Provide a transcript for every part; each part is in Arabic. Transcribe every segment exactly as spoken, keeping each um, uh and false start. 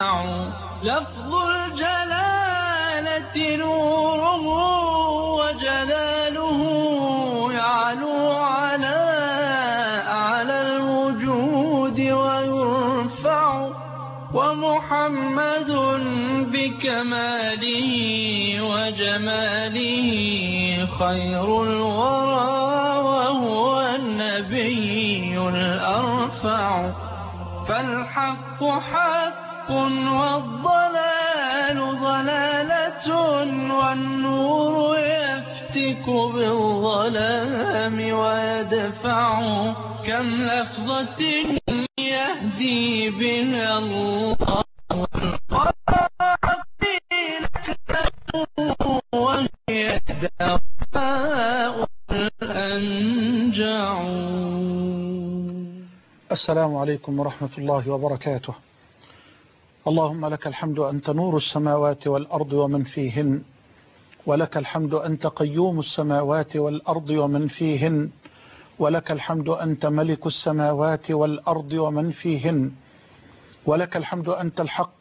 لفظ الجلالة نوره وجلاله يعلو على أعلى الوجود ويرفع، ومحمد بكماله وجماله خير الورى وهو النبي الأرفع. فالحق حق والضلال ضلالة، والنور يفتك بالظلام ويدفع. كم لفظة يهدي بها الله وهي دواء الأنجع. السلام عليكم ورحمة الله وبركاته. اللهم لك الحمد أنت نور السماوات والأرض ومن فيهن، ولك الحمد أنت قيوم السماوات والأرض ومن فيهن، ولك الحمد أنت ملك السماوات والأرض ومن فيهن، ولك الحمد أنت الحق،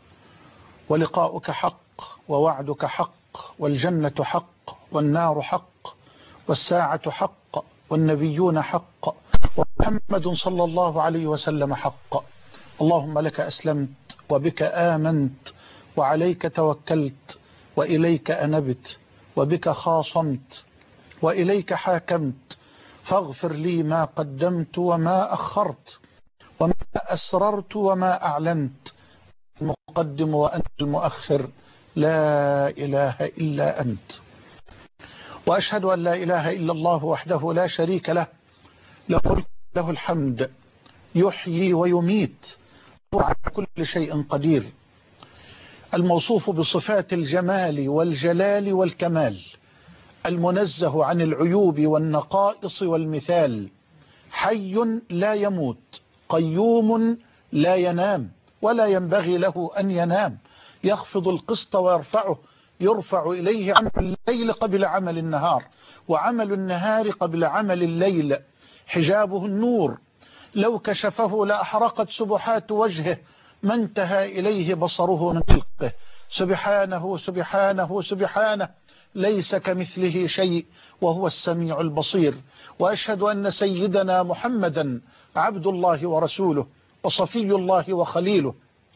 ولقاؤك حق، ووعدك حق، والجنة حق، والنار حق، والساعة حق، والنبيون حق، ومحمد صلى الله عليه وسلم حق. اللهم لك أسلمت وبك آمنت وعليك توكلت وإليك أنبت وبك خاصمت وإليك حاكمت، فاغفر لي ما قدمت وما أخرت وما أسررت وما أعلنت، المقدم وأنت المؤخر، لا إله إلا أنت. وأشهد أن لا إله إلا الله وحده لا شريك له، له الملك له الحمد، يحيي ويميت، وعلى كل شيء قدير، الموصوف بصفات الجمال والجلال والكمال، المنزه عن العيوب والنقائص والمثال، حي لا يموت، قيوم لا ينام ولا ينبغي له أن ينام، يخفض القسط ويرفعه، يرفع إليه عمل الليل قبل عمل النهار، وعمل النهار قبل عمل الليل، حجابه النور، لو كشفه لأحرقت سبحات وجهه، ما انتهى إليه بصره من خلقه. سبحانه سبحانه سبحانه، ليس كمثله شيء وهو السميع البصير. وأشهد أن سيدنا محمدا عبد الله ورسوله وصفي الله وخليله،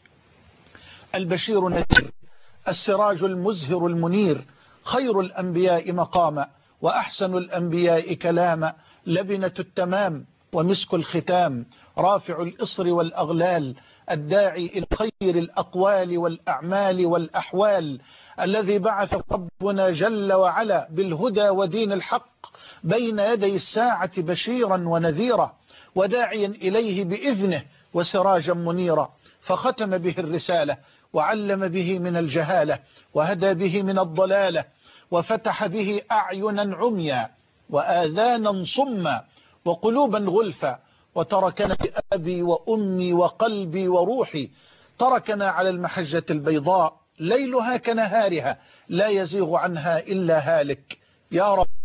البشير النذير، السراج المزهر المنير، خير الأنبياء مقاما وأحسن الأنبياء كلاما، لبنة التمام ومسك الختام، رافع الإصر والأغلال، الداعي إلى خير الأقوال والأعمال والأحوال، الذي بعث ربنا جل وعلا بالهدى ودين الحق بين يدي الساعة بشيرا ونذيرا، وداعيا إليه بإذنه وسراجا منيرا، فختم به الرسالة وعلم به من الجهالة وهدى به من الضلالة، وفتح به أعينا عميا وآذانا صما وقلوبا غلفا، وتركنا بأبي وأمي وقلبي وروحي، تركنا على المحجة البيضاء ليلها كنهارها لا يزيغ عنها إلا هالك. يا رب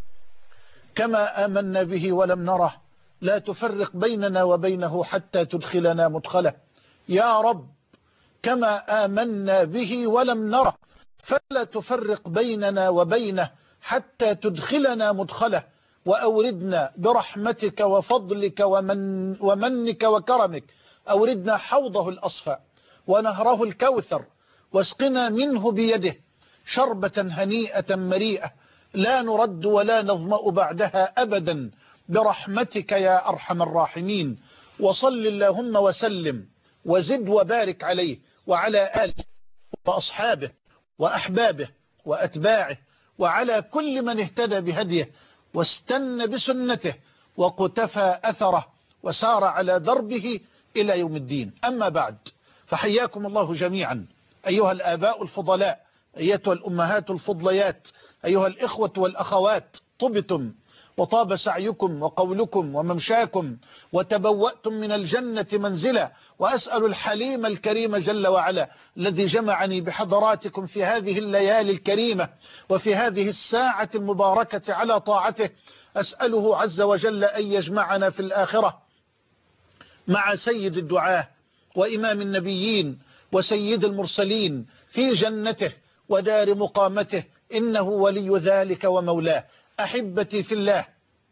كما آمنا به ولم نره، لا تفرق بيننا وبينه حتى تدخلنا مدخله. يا رب كما آمنا به ولم نره، فلا تفرق بيننا وبينه حتى تدخلنا مدخله، وأوردنا برحمتك وفضلك ومن ومنك وكرمك، أوردنا حوضه الأصفى ونهره الكوثر، واسقنا منه بيده شربة هنيئة مريئة لا نرد ولا نظمأ بعدها أبدا، برحمتك يا أرحم الراحمين. وصل اللهم وسلم وزد وبارك عليه وعلى آله وأصحابه وأحبابه وأتباعه، وعلى كل من اهتدى بهديه واستنى بسنته وقتفى أثره وسار على دربه إلى يوم الدين. أما بعد، فحياكم الله جميعا أيها الآباء الفضلاء، أيتها الأمهات الفضليات، أيها الإخوة والأخوات، طبتم وطاب سعيكم وقولكم وممشاكم، وتبوأتم من الجنة منزلا. وأسأل الحليم الكريم جل وعلا الذي جمعني بحضراتكم في هذه الليالي الكريمة وفي هذه الساعة المباركة على طاعته، أسأله عز وجل أن يجمعنا في الآخرة مع سيد الدعاة وإمام النبيين وسيد المرسلين في جنته ودار مقامته، إنه ولي ذلك ومولاه. أحبتي في الله،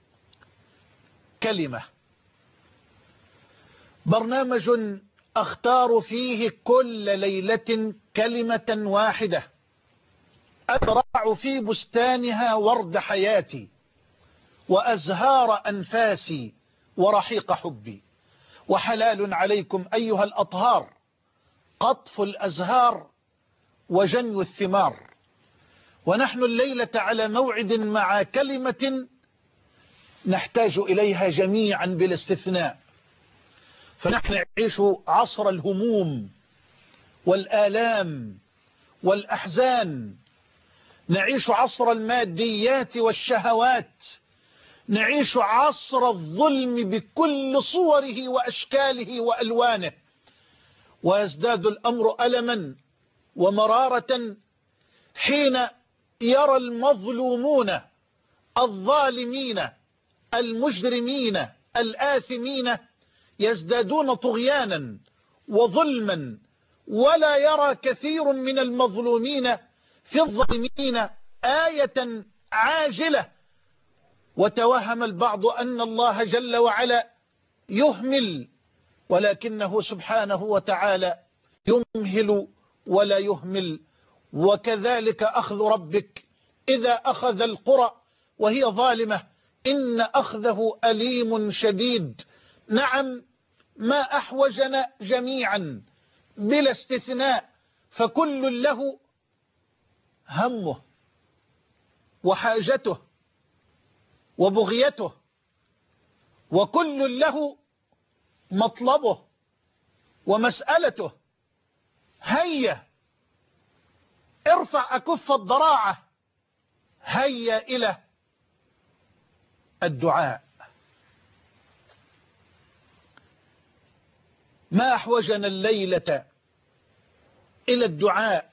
كلمة، برنامج أختار فيه كل ليلة كلمة واحدة أزرع في بستانها ورد حياتي وأزهار أنفاسي ورحيق حبي. وحلال عليكم أيها الأطهار قطف الأزهار وجني الثمار. ونحن الليلة على موعد مع كلمة نحتاج إليها جميعا بلا استثناء، فنحن نعيش عصر الهموم والآلام والأحزان، نعيش عصر الماديات والشهوات، نعيش عصر الظلم بكل صوره وأشكاله وألوانه، ويزداد الأمر ألما ومرارة حين يرى المظلومون الظالمين المجرمين الآثمين يزدادون طغيانا وظلما، ولا يرى كثير من المظلومين في الظالمين آية عاجلة، وتوهم البعض أن الله جل وعلا يهمل، ولكنه سبحانه وتعالى يمهل ولا يهمل. وكذلك أخذ ربك إذا أخذ القرى وهي ظالمة إن أخذه أليم شديد. نعم، ما أحوجنا جميعا بلا استثناء، فكل له همه وحاجته وبغيته، وكل له مطلبه ومسألته. هيا ارفع أكف الضراعة، هيا إلى الدعاء. ما أحوجنا الليلة إلى الدعاء،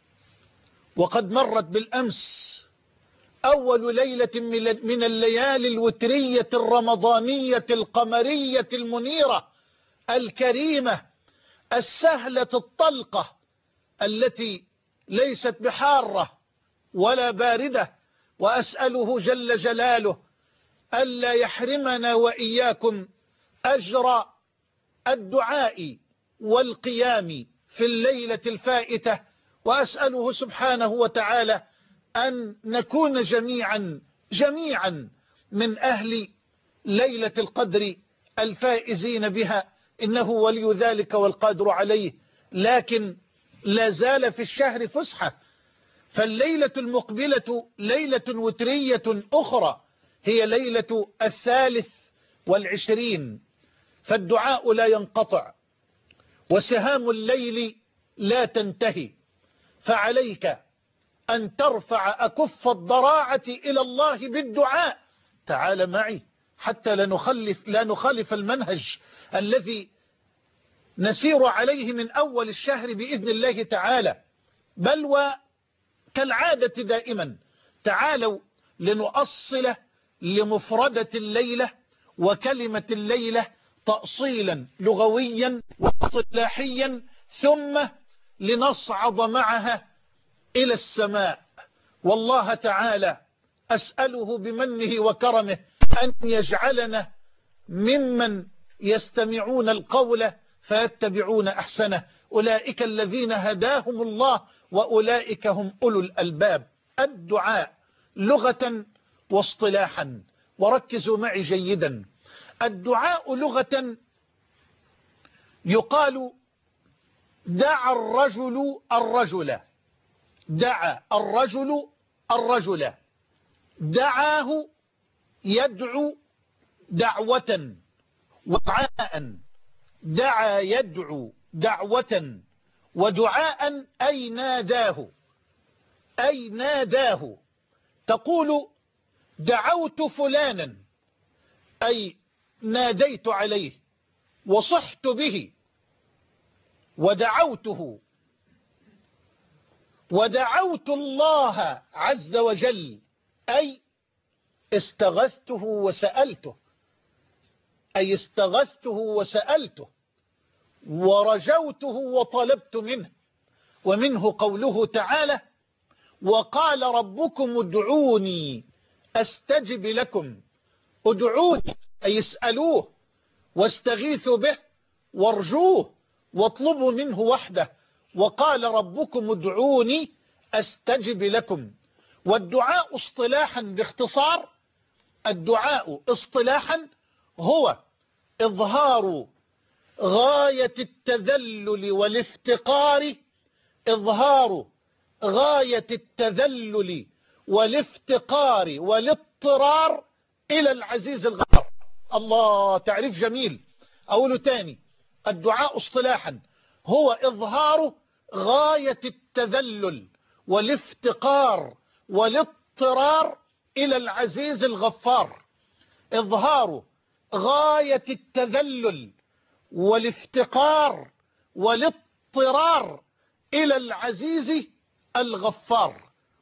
وقد مرت بالأمس أول ليلة من الليالي الوترية الرمضانية القمرية المنيرة الكريمة السهلة الطلقة التي ليست بحارة ولا باردة، وأسأله جل جلاله ألا يحرمنا وإياكم أجر الدعاء والقيام في الليلة الفائتة، وأسأله سبحانه وتعالى أن نكون جميعا جميعا من أهل ليلة القدر الفائزين بها، إنه ولي ذلك والقادر عليه. لكن لا زال في الشهر فسحة، فالليلة المقبلة ليلة وترية أخرى هي ليلة الثالث والعشرين، فالدعاء لا ينقطع وسهام الليل لا تنتهي، فعليك أن ترفع أكف الضراعة إلى الله بالدعاء. تعال معي حتى لا نخلف, لا نخالف المنهج الذي نسير عليه من أول الشهر بإذن الله تعالى، بل وكالعادة دائما. تعالوا لنؤصل لمفردة الليلة وكلمة الليلة تأصيلا لغويا وصلاحيا، ثم لنصعد معها إلى السماء. والله تعالى أسأله بمنه وكرمه أن يجعلنا ممن يستمعون القول فيتبعون أحسنه، أولئك الذين هداهم الله وأولئك هم أولو الألباب. الدعاء لغة واصطلاحا، وركزوا معي جيدا. الدعاء لغة يقال دعا الرجل الرجل، دعا الرجل الرجل، دعاه يدعو دعوة ودعاء، دعا يدعو دعوة ودعاء، أي ناداه، أي ناداه. تقول دعوت فلانا أي ناديت عليه وصحت به ودعوته، ودعوت الله عز وجل أي استغثته وسألته، أي استغثته وسألته. ورجوته وطلبت منه. ومنه قوله تعالى: وقال ربكم ادعوني أستجب لكم. ادعوني أي اسألوه واستغيثوا به وارجوه واطلبوا منه وحده. وقال ربكم ادعوني أستجب لكم. والدعاء اصطلاحا باختصار، الدعاء اصطلاحا هو إظهار غاية التذلل والافتقار إظهار غاية التذلل والافتقار والاضطرار إلى العزيز الغفار. الله، تعريف جميل. أقوله تاني: الدعاء اصطلاحا هو إظهار غاية التذلل والافتقار والاضطرار إلى العزيز الغفار. إظهار غاية التذلل والافتقار والاضطرار إلى العزيز الغفار.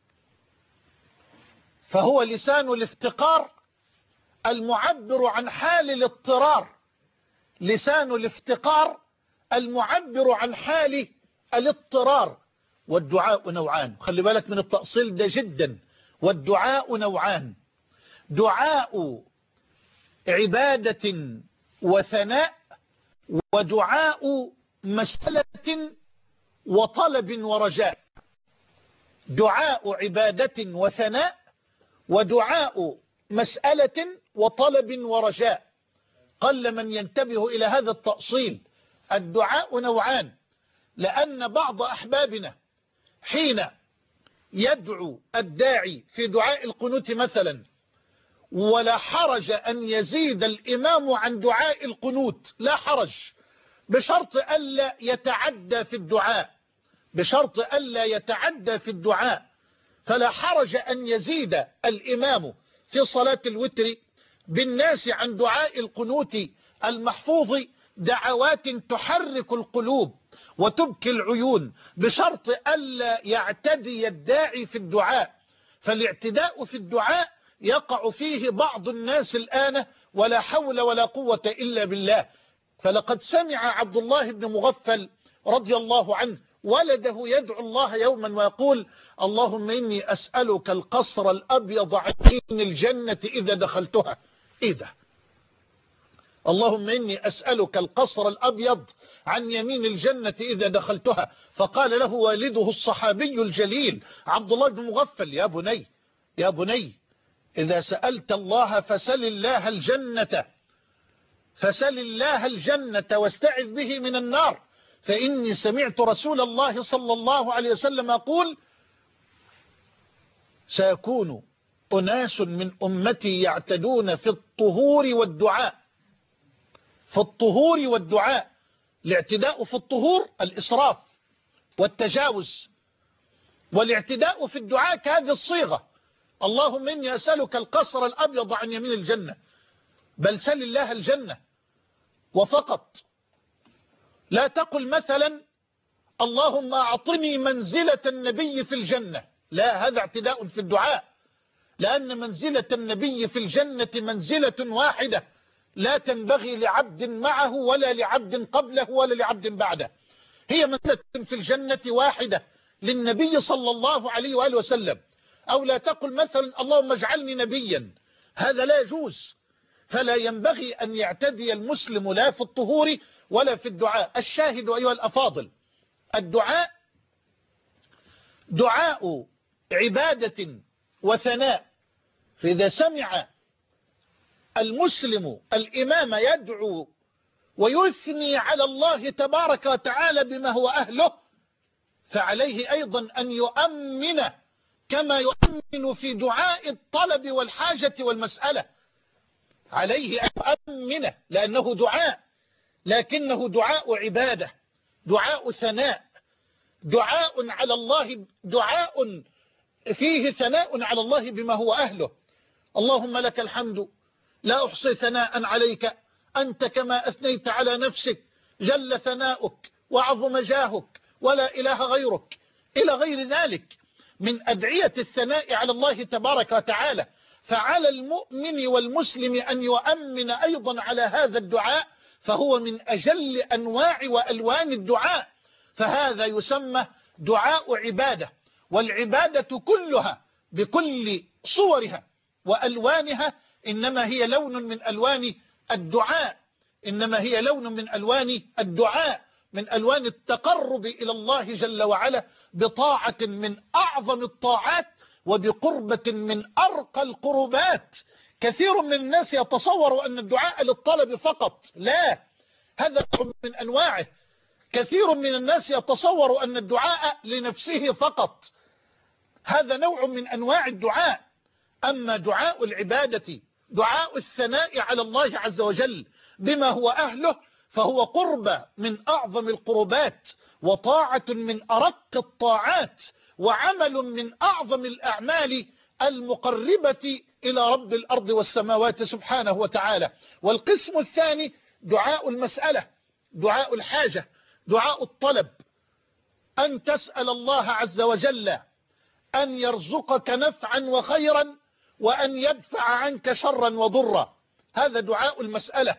فهو لسان الافتقار المعبر عن حال الاضطرار، لسان الافتقار المعبر عن حال الاضطرار. والدعاء نوعان، خلي بالك من التأصيل ده جدا. والدعاء نوعان: دعاء عبادة وثناء، ودعاء مسألة وطلب ورجاء. دعاء عبادة وثناء، ودعاء مسألة وطلب ورجاء. قل من ينتبه إلى هذا التأصيل. الدعاء نوعان، لأن بعض أحبابنا حين يدعو الداعي في دعاء القنوت مثلا، ولا حرج أن يزيد الإمام عن دعاء القنوت، لا حرج، بشرط ألا يتعدى في الدعاء، بشرط ألا يتعدى في الدعاء. فلا حرج أن يزيد الإمام في صلاة الوتر بالناس عن دعاء القنوت المحفوظ دعوات تحرك القلوب وتبكي العيون، بشرط ألا يعتدي الداعي في الدعاء. فالاعتداء في الدعاء يقع فيه بعض الناس الآن، ولا حول ولا قوة إلا بالله. فلقد سمع عبد الله بن مغفل رضي الله عنه ولده يدعو الله يوما ويقول: اللهم إني أسألك القصر الأبيض عن يمين الجنة إذا دخلتها. إيه ده؟ اللهم إني أسألك القصر الأبيض عن يمين الجنة إذا دخلتها. فقال له والده الصحابي الجليل عبد الله بن مغفل: يا بني يا بني إذا سألت الله فسل الله الجنة، فسل الله الجنة واستعذ به من النار، فإني سمعت رسول الله صلى الله عليه وسلم يقول: سيكون أناس من أمتي يعتدون في الطهور والدعاء. في الطهور والدعاء، الاعتداء في الطهور الإسراف والتجاوز، والاعتداء في الدعاء كهذه الصيغة: اللهم إني أسألك القصر الأبيض عن يمين الجنة. بل سل الله الجنة وفقط. لا تقل مثلا اللهم أعطني منزلة النبي في الجنة، لا، هذا اعتداء في الدعاء، لأن منزلة النبي في الجنة منزلة واحدة لا تنبغي لعبد معه ولا لعبد قبله ولا لعبد بعده. هي منزلة في الجنة واحدة للنبي صلى الله عليه وآله وسلم. أو لا تقل مثلا اللهم اجعلني نبيا، هذا لا يجوز. فلا ينبغي أن يعتدي المسلم لا في الطهور ولا في الدعاء. الشاهد أيها الأفاضل: الدعاء دعاء عبادة وثناء. فإذا سمع المسلم الإمام يدعو ويثني على الله تبارك وتعالى بما هو أهله، فعليه أيضا أن يؤمن كما يؤمن في دعاء الطلب والحاجة والمسألة. عليه أن يؤمن، لأنه دعاء، لكنه دعاء عبادة، دعاء ثناء، دعاء على الله، دعاء فيه ثناء على الله بما هو أهله. اللهم لك الحمد لا أحصي ثناء عليك أنت كما أثنيت على نفسك، جل ثناؤك وعظم جاهك ولا إله غيرك، إلى غير ذلك من أدعية الثناء على الله تبارك وتعالى. فعلى المؤمن والمسلم أن يؤمن أيضا على هذا الدعاء، فهو من أجل أنواع وألوان الدعاء، فهذا يسمى دعاء عبادة. والعبادة كلها بكل صورها وألوانها إنما هي لون من ألوان الدعاء، إنما هي لون من ألوان الدعاء، من ألوان التقرب إلى الله جل وعلا بطاعة من أعظم الطاعات وبقربة من أرقى القربات. كثير من الناس يتصور أن الدعاء للطلب فقط، لا، هذا من أنواعه. كثير من الناس يتصور أن الدعاء لنفسه فقط، هذا نوع من أنواع الدعاء. أما دعاء العبادة، دعاء الثناء على الله عز وجل بما هو أهله، فهو قربة من أعظم القربات، وطاعة من أرق الطاعات، وعمل من أعظم الأعمال المقربة إلى رب الأرض والسماوات سبحانه وتعالى. والقسم الثاني دعاء المسألة، دعاء الحاجة، دعاء الطلب، أن تسأل الله عز وجل أن يرزقك نفعا وخيرا وأن يدفع عنك شرا وضرا، هذا دعاء المسألة.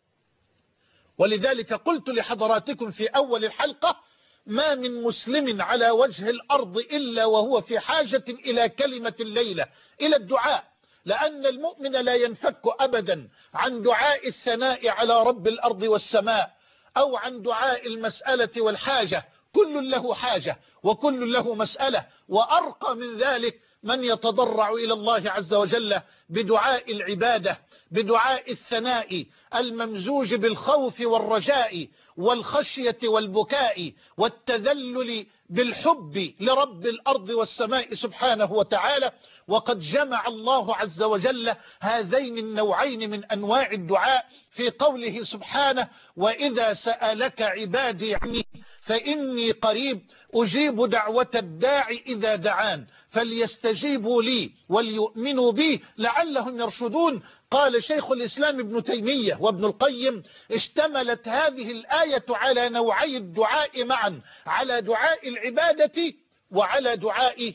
ولذلك قلت لحضراتكم في أول الحلقة: ما من مسلم على وجه الأرض إلا وهو في حاجة إلى كلمة الليلة، إلى الدعاء، لأن المؤمن لا ينفك أبدا عن دعاء الثناء على رب الأرض والسماء، أو عن دعاء المسألة والحاجة. كل له حاجة وكل له مسألة، وأرقى من ذلك من يتضرع إلى الله عز وجل بدعاء العبادة، بدعاء الثناء الممزوج بالخوف والرجاء والخشية والبكاء والتذلل بالحب لرب الأرض والسماء سبحانه وتعالى. وقد جمع الله عز وجل هذين النوعين من أنواع الدعاء في قوله سبحانه: وإذا سألك عبادي عني فإني قريب أجيب دعوة الداع إذا دعان فليستجيبوا لي وليؤمنوا بي لعلهم يرشدون. قال شيخ الإسلام ابن تيمية وابن القيم: اشتملت هذه الآية على نوعي الدعاء معا، على دعاء العبادة وعلى دعاء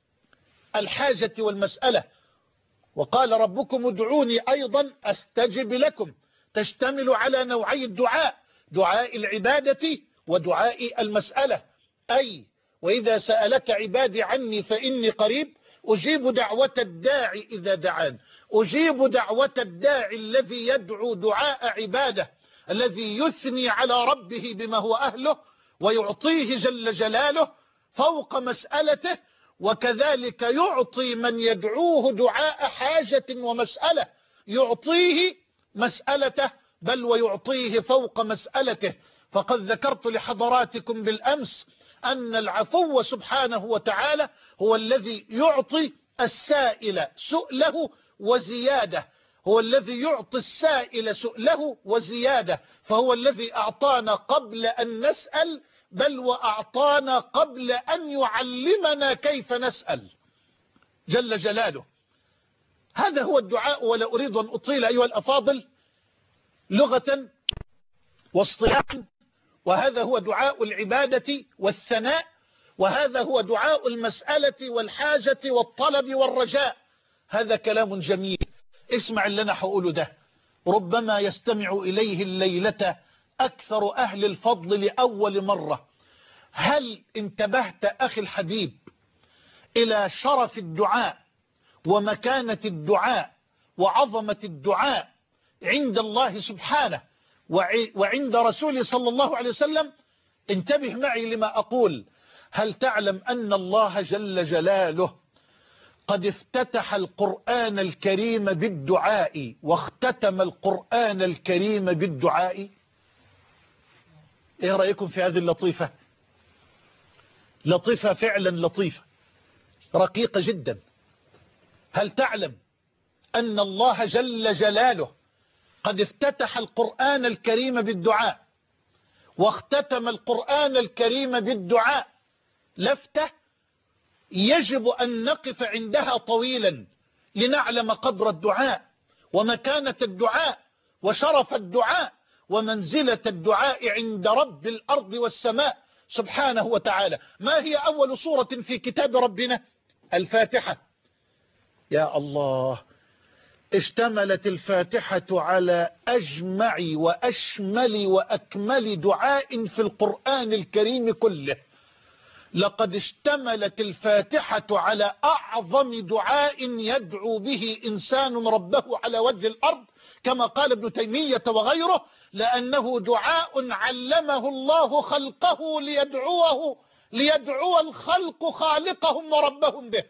الحاجة والمسألة. وقال ربكم ادعوني أيضا أستجب لكم، تشتمل على نوعي الدعاء، دعاء العبادة ودعاء المسألة. أي وإذا سألك عبادي عني فإني قريب أجيب دعوة الداعي إذا دعان، أجيب دعوة الداعي الذي يدعو دعاء عباده، الذي يثني على ربه بما هو أهله ويعطيه جل جلاله فوق مسألته، وكذلك يعطي من يدعوه دعاء حاجة ومسألة، يعطيه مسألته بل ويعطيه فوق مسألته. فقد ذكرت لحضراتكم بالأمس أن العفو سبحانه وتعالى هو الذي يعطي السائل سؤله وزيادة، هو الذي يعطي السائل سؤله وزيادة، فهو الذي أعطانا قبل أن نسأل، بل وأعطانا قبل أن يعلمنا كيف نسأل جل جلاله. هذا هو الدعاء. ولا أريد أن أطيل أيها الأفاضل لغة واصطلاحا، وهذا هو دعاء العبادة والثناء، وهذا هو دعاء المسألة والحاجة والطلب والرجاء. هذا كلام جميل. اسمع اللي أنا هقوله ده، ربما يستمع إليه الليلة أكثر أهل الفضل لأول مرة. هل انتبهت أخي الحبيب إلى شرف الدعاء ومكانة الدعاء وعظمة الدعاء عند الله سبحانه وعند رسوله صلى الله عليه وسلم؟ انتبه معي لما أقول. هل تعلم أن الله جل جلاله قد افتتح القرآن الكريم بالدعاء واختتم القرآن الكريم بالدعاء؟ ايه رأيكم في هذه اللطيفة؟ لطيفة فعلا، لطيفة رقيقة جدا. هل تعلم أن الله جل جلاله قد افتتح القرآن الكريم بالدعاء واختتم القرآن الكريم بالدعاء؟ لفتة يجب أن نقف عندها طويلا لنعلم قدر الدعاء ومكانة الدعاء وشرف الدعاء ومنزلة الدعاء عند رب الأرض والسماء سبحانه وتعالى. ما هي أول سورة في كتاب ربنا؟ الفاتحة. يا الله، اشتملت الفاتحة على أجمع وأشمل وأكمل دعاء في القرآن الكريم كله. لقد اشتملت الفاتحة على أعظم دعاء يدعو به إنسان ربه على وجه الأرض، كما قال ابن تيمية وغيره، لأنه دعاء علمه الله خلقه ليدعوه ليدعو الخلق خالقهم وربهم به.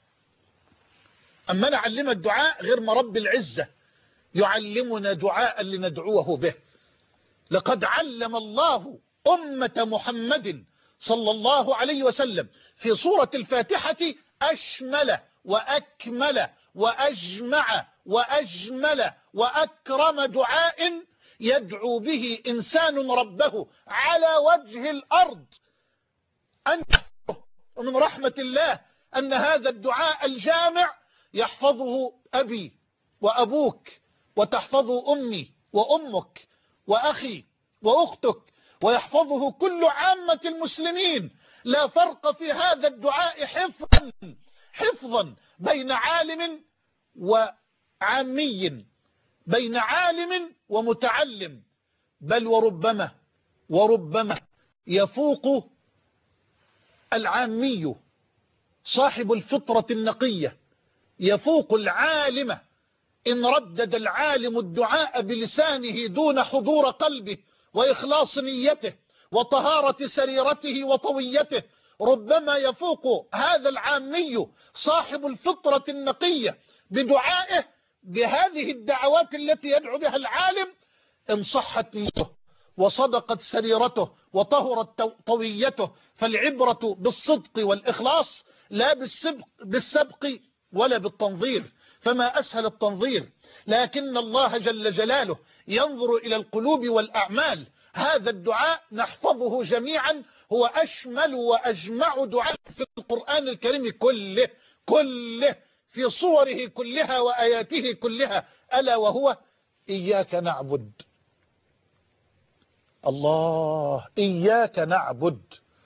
أما نعلم الدعاء غير ما رب العزة يعلمنا دعاء لندعوه به. لقد علم الله أمة محمد صلى الله عليه وسلم في سورة الفاتحة أشمل وأكمل وأجمع وأجمل وأكرم دعاء يدعو به إنسان ربه على وجه الأرض. أن ومن رحمة الله أن هذا الدعاء الجامع يحفظه أبي وأبوك، وتحفظه أمي وأمك وأخي وأختك، ويحفظه كل عامة المسلمين. لا فرق في هذا الدعاء حفظا حفظا بين عالم وعامي، بين عالم ومتعلم، بل وربما وربما يفوق العامي صاحب الفطرة النقية، يفوق العالم إن ردد العالم الدعاء بلسانه دون حضور قلبه وإخلاص نيته وطهارة سريرته وطويته. ربما يفوق هذا العامي صاحب الفطرة النقية بدعائه بهذه الدعوات التي يدعو بها العالم إن صحت نيته وصدقت سريرته وطهرت طويته. فالعبرة بالصدق والإخلاص لا بالسبق, بالسبق ولا بالتنظير، فما أسهل التنظير، لكن الله جل جلاله ينظر إلى القلوب والأعمال. هذا الدعاء نحفظه جميعا، هو أشمل وأجمع دعاء في القرآن الكريم كله كله في صوره كلها وآياته كلها، ألا وهو إياك نعبد. الله، إياك نعبد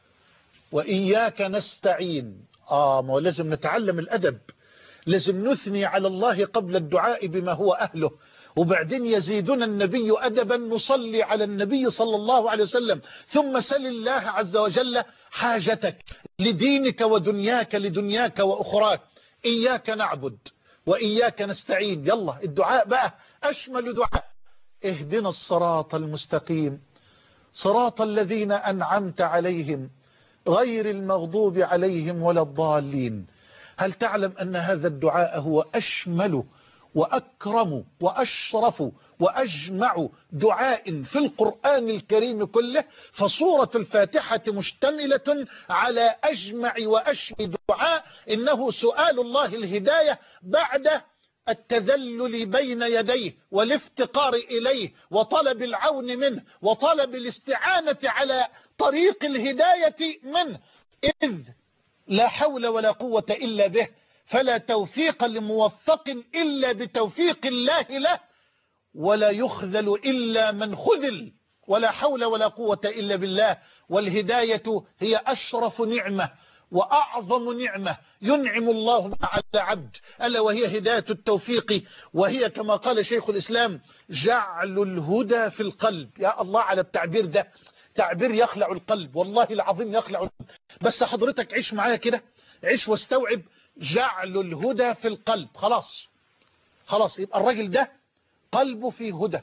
وإياك نستعين. آه ما لازم نتعلم الأدب، لازم نثني على الله قبل الدعاء بما هو أهله، وبعدين يزيدنا النبي أدبا نصلي على النبي صلى الله عليه وسلم، ثم سل الله عز وجل حاجتك لدينك ودنياك لدنياك وأخراك. إياك نعبد وإياك نستعين. يلا الدعاء بقى أشمل دعاء. اهدنا الصراط المستقيم صراط الذين أنعمت عليهم غير المغضوب عليهم ولا الضالين. هل تعلم أن هذا الدعاء هو أشمل وأكرم وأشرف وأجمع دعاء في القرآن الكريم كله؟ فصورة الفاتحة مشتملة على أجمع وأشمل دعاء، إنه سؤال الله الهداية بعد التذلل بين يديه والافتقار إليه وطلب العون منه وطلب الاستعانة على طريق الهداية منه، إذ لا حول ولا قوة إلا به، فلا توفيق لموفق إلا بتوفيق الله له، ولا يخذل إلا من خذل، ولا حول ولا قوة إلا بالله. والهداية هي أشرف نعمة وأعظم نعمة ينعم الله على عبد، ألا وهي هداية التوفيق، وهي كما قال شيخ الإسلام جعل الهدى في القلب. يا الله على التعبير ده، تعبير يخلع القلب، والله العظيم يخلع القلب. بس حضرتك عيش معايا كده، عيش واستوعب جعل الهدى في القلب. خلاص خلاص يبقى الراجل ده قلبه في هدى،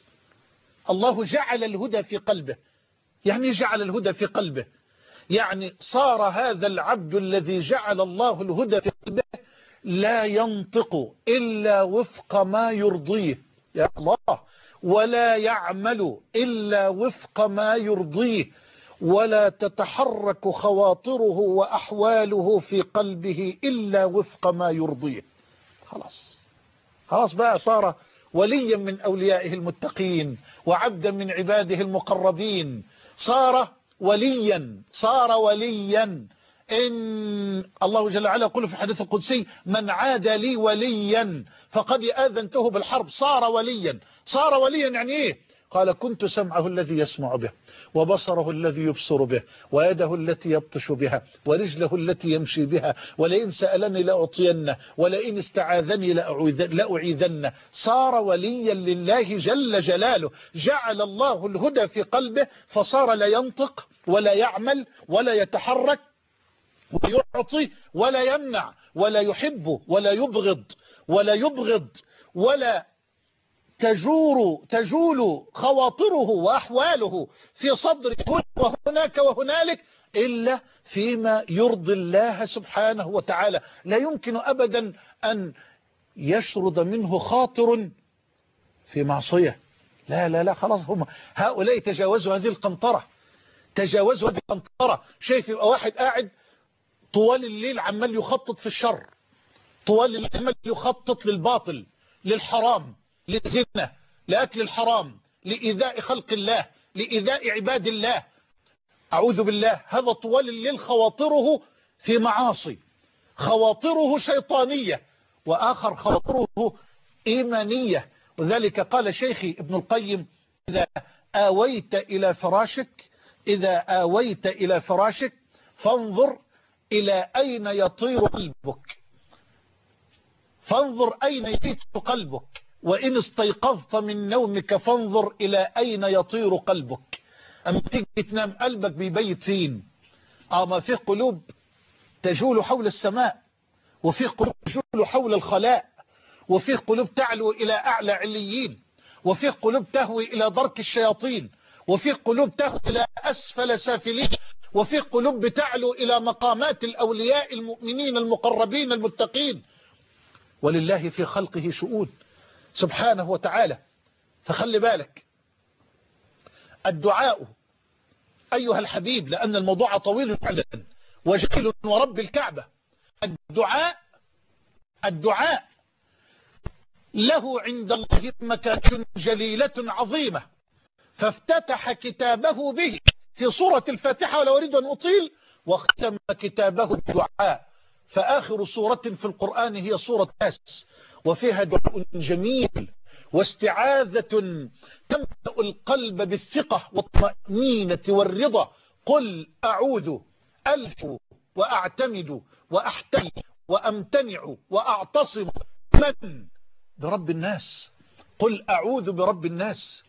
الله جعل الهدى في قلبه. يعني جعل الهدى في قلبه، يعني صار هذا العبد الذي جعل الله الهدى في قلبه لا ينطق إلا وفق ما يرضيه، يا الله، ولا يعمل إلا وفق ما يرضيه، ولا تتحرك خواطره وأحواله في قلبه إلا وفق ما يرضيه. خلاص خلاص بقى صار وليا من أوليائه المتقين وعبدا من عباده المقربين، صار وليا صار وليا. إن الله جل وعلا يقول في الحديث القدسي من عاد لي وليا فقد آذنته بالحرب. صار وليا، صار وليا يعني إيه؟ قال كنت سمعه الذي يسمع به وبصره الذي يبصر به ويده التي يبطش بها ورجله التي يمشي بها ولئن سألني لأعطينه ولئن استعاذني لأعيذنه. صار وليا لله جل جلاله، جعل الله الهدى في قلبه فصار لا ينطق ولا يعمل ولا يتحرك ويعطي ولا يمنع ولا يحب ولا يبغض ولا يبغض ولا تجور تجول خواطره وأحواله في صدره وهناك وهنالك إلا فيما يرضي الله سبحانه وتعالى. لا يمكن أبدا أن يشرد منه خاطر في معصية. لا لا لا خلاص، هم هؤلاء تجاوزوا هذه القنطرة، تجاوزوا هذه القنطرة. شايف يبقى واحد قاعد طوال الليل عمال يخطط في الشر، طوال الليل عمال يخطط للباطل، للحرام، للزنا، لأكل الحرام، لإيذاء خلق الله، لإيذاء عباد الله. أعوذ بالله. هذا طوال الليل خواطره في معاصي، خواطره شيطانية، وآخر خواطره إيمانية. وذلك قال شيخي ابن القيم: إذا آويت إلى فراشك إذا آويت إلى فراشك فانظر إلى أين يطير قلبك، فانظر أين يبيت قلبك، وإن استيقظت من نومك فانظر إلى أين يطير قلبك. أما تيجي تنام قلبك بيبيت فين؟ أما في قلوب تجول حول السماء، وفي قلوب تجول حول الخلاء، وفي قلوب تعلو إلى أعلى عليين، وفي قلوب تهوي إلى درك الشياطين، وفي قلوب تهوي إلى أسفل سافلين، وفي قلوب بتعلو إلى مقامات الأولياء المؤمنين المقربين المتقين. ولله في خلقه شؤون سبحانه وتعالى. فخلي بالك الدعاء أيها الحبيب، لأن الموضوع طويل فعلا وجليل ورب الكعبة. الدعاء الدعاء له عند الله مكانة جليلة عظيمة، فافتتح كتابه به في سورة الفاتحة، ولا أريد أن أطيل، واختم كتابه بالدعاء. فآخر سورة في القرآن هي سورة ياس، وفيها دعاء جميل واستعاذة تملأ القلب بالثقة والطمأنينة والرضا. قل أعوذ ألف وأعتمد وأحتمي وأمتنع وأعتصم من برب الناس. قل أعوذ برب الناس،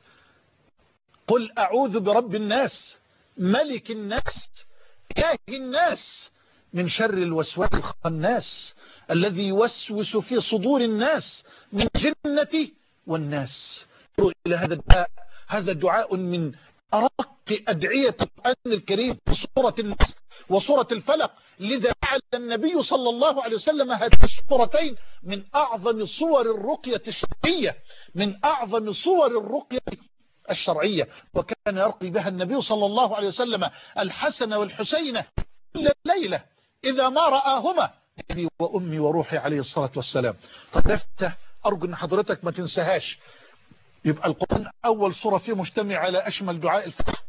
قل أعوذ برب الناس ملك الناس إله الناس من شر الوسواس الخناس الذي يوسوس في صدور الناس من جنة والناس. إلى هذا الدعاء، هذا دعاء من أرق أدعية القرآن الكريم في سورة الناس وسورة الفلق. لذا جعل النبي صلى الله عليه وسلم هاتين السورتين من أعظم صور الرقية الشرعية، من أعظم صور الرقية الشرعية. وكان يرقي بها النبي صلى الله عليه وسلم الحسن والحسين كل ليلة إذا ما رآهما، أبي وأمي وروحي عليه الصلاة والسلام. طب أرجو أن حضرتك ما تنساهاش. يبقى القرآن أول سورة فيه مشتمل على أشمل دعاء الفتح،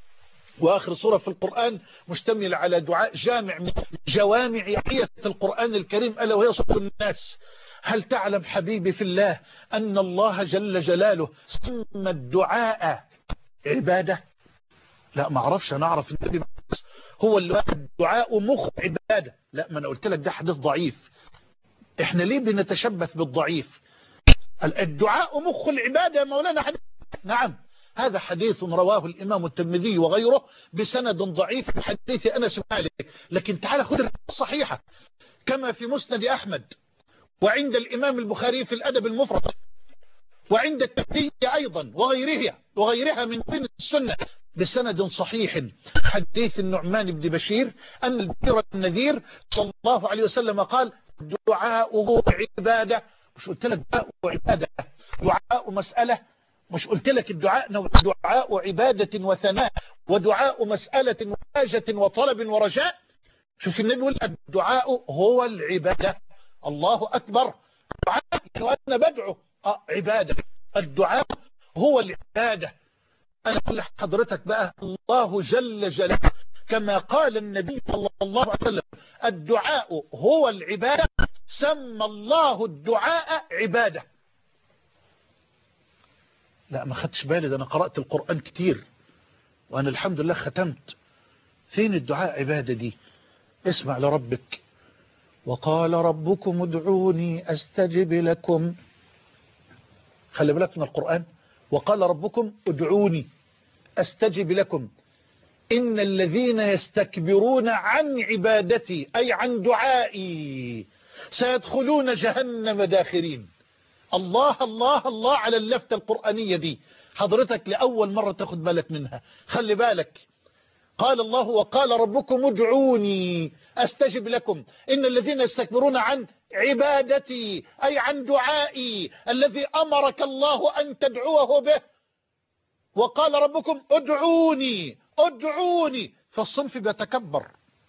وآخر سورة في القرآن مشتمل على دعاء جامع من جوامع آية القرآن الكريم، ألا وهي سورة الناس. هل تعلم حبيبي في الله أن الله جل جلاله سمى الدعاء عبادة؟ لا ما أعرفش، أنا أعرف النبي هو اللي الدعاء مخ عبادة. لا، ما أنا قلت لك ده حديث ضعيف. إحنا ليه بنتشبث بالضعيف؟ الدعاء مخ العبادة يا مولانا. حديث نعم، هذا حديث رواه الإمام الترمذي وغيره بسند ضعيف من حديث أنس بن مالك. لكن تعال خذ الصحيحة كما في مسند أحمد، وعند الإمام البخاري في الأدب المفرد، وعند الترمذي أيضا وغيرها وغيرها من بين السنة بسند صحيح، حديث النعمان بن بشير أن البشير النذير صلى الله عليه وسلم قال: دعاؤه عبادة. مش قلت لك دعاء عبادة، دعاء مسألة؟ مش قلت لك الدعاء دعاء عبادة وثناء، ودعاء مسألة وحاجة وطلب ورجاء؟ شوف النبي يقول الدعاء هو العبادة. الله أكبر. الدعاء وأنا بدعو آه عبادة. الدعاء هو العبادة. أنا أقول لحضرتك بقى، الله جل جلاله كما قال النبي صلى الله عليه وسلم الدعاء هو العبادة، سمى الله الدعاء عبادة. لا ما خدتش بالي، ده أنا قرأت القرآن كتير وأنا الحمد لله ختمت. فين الدعاء عبادة دي؟ اسمع لربك. وقال ربكم ادعوني أستجب لكم. خلي بالك من القرآن. وقال ربكم ادعوني أستجب لكم إن الذين يستكبرون عن عبادتي أي عن دعائي سيدخلون جهنم داخرين. الله الله الله على اللفتة القرآنية دي، حضرتك لأول مرة تاخد بالك منها. خلي بالك، قال الله وقال ربكم ادعوني أستجب لكم إن الذين يستكبرون عن عبادتي أي عن دعائي الذي أمرك الله أن تدعوه به. وقال ربكم ادعوني ادعوني، فالصنف بيتكبر.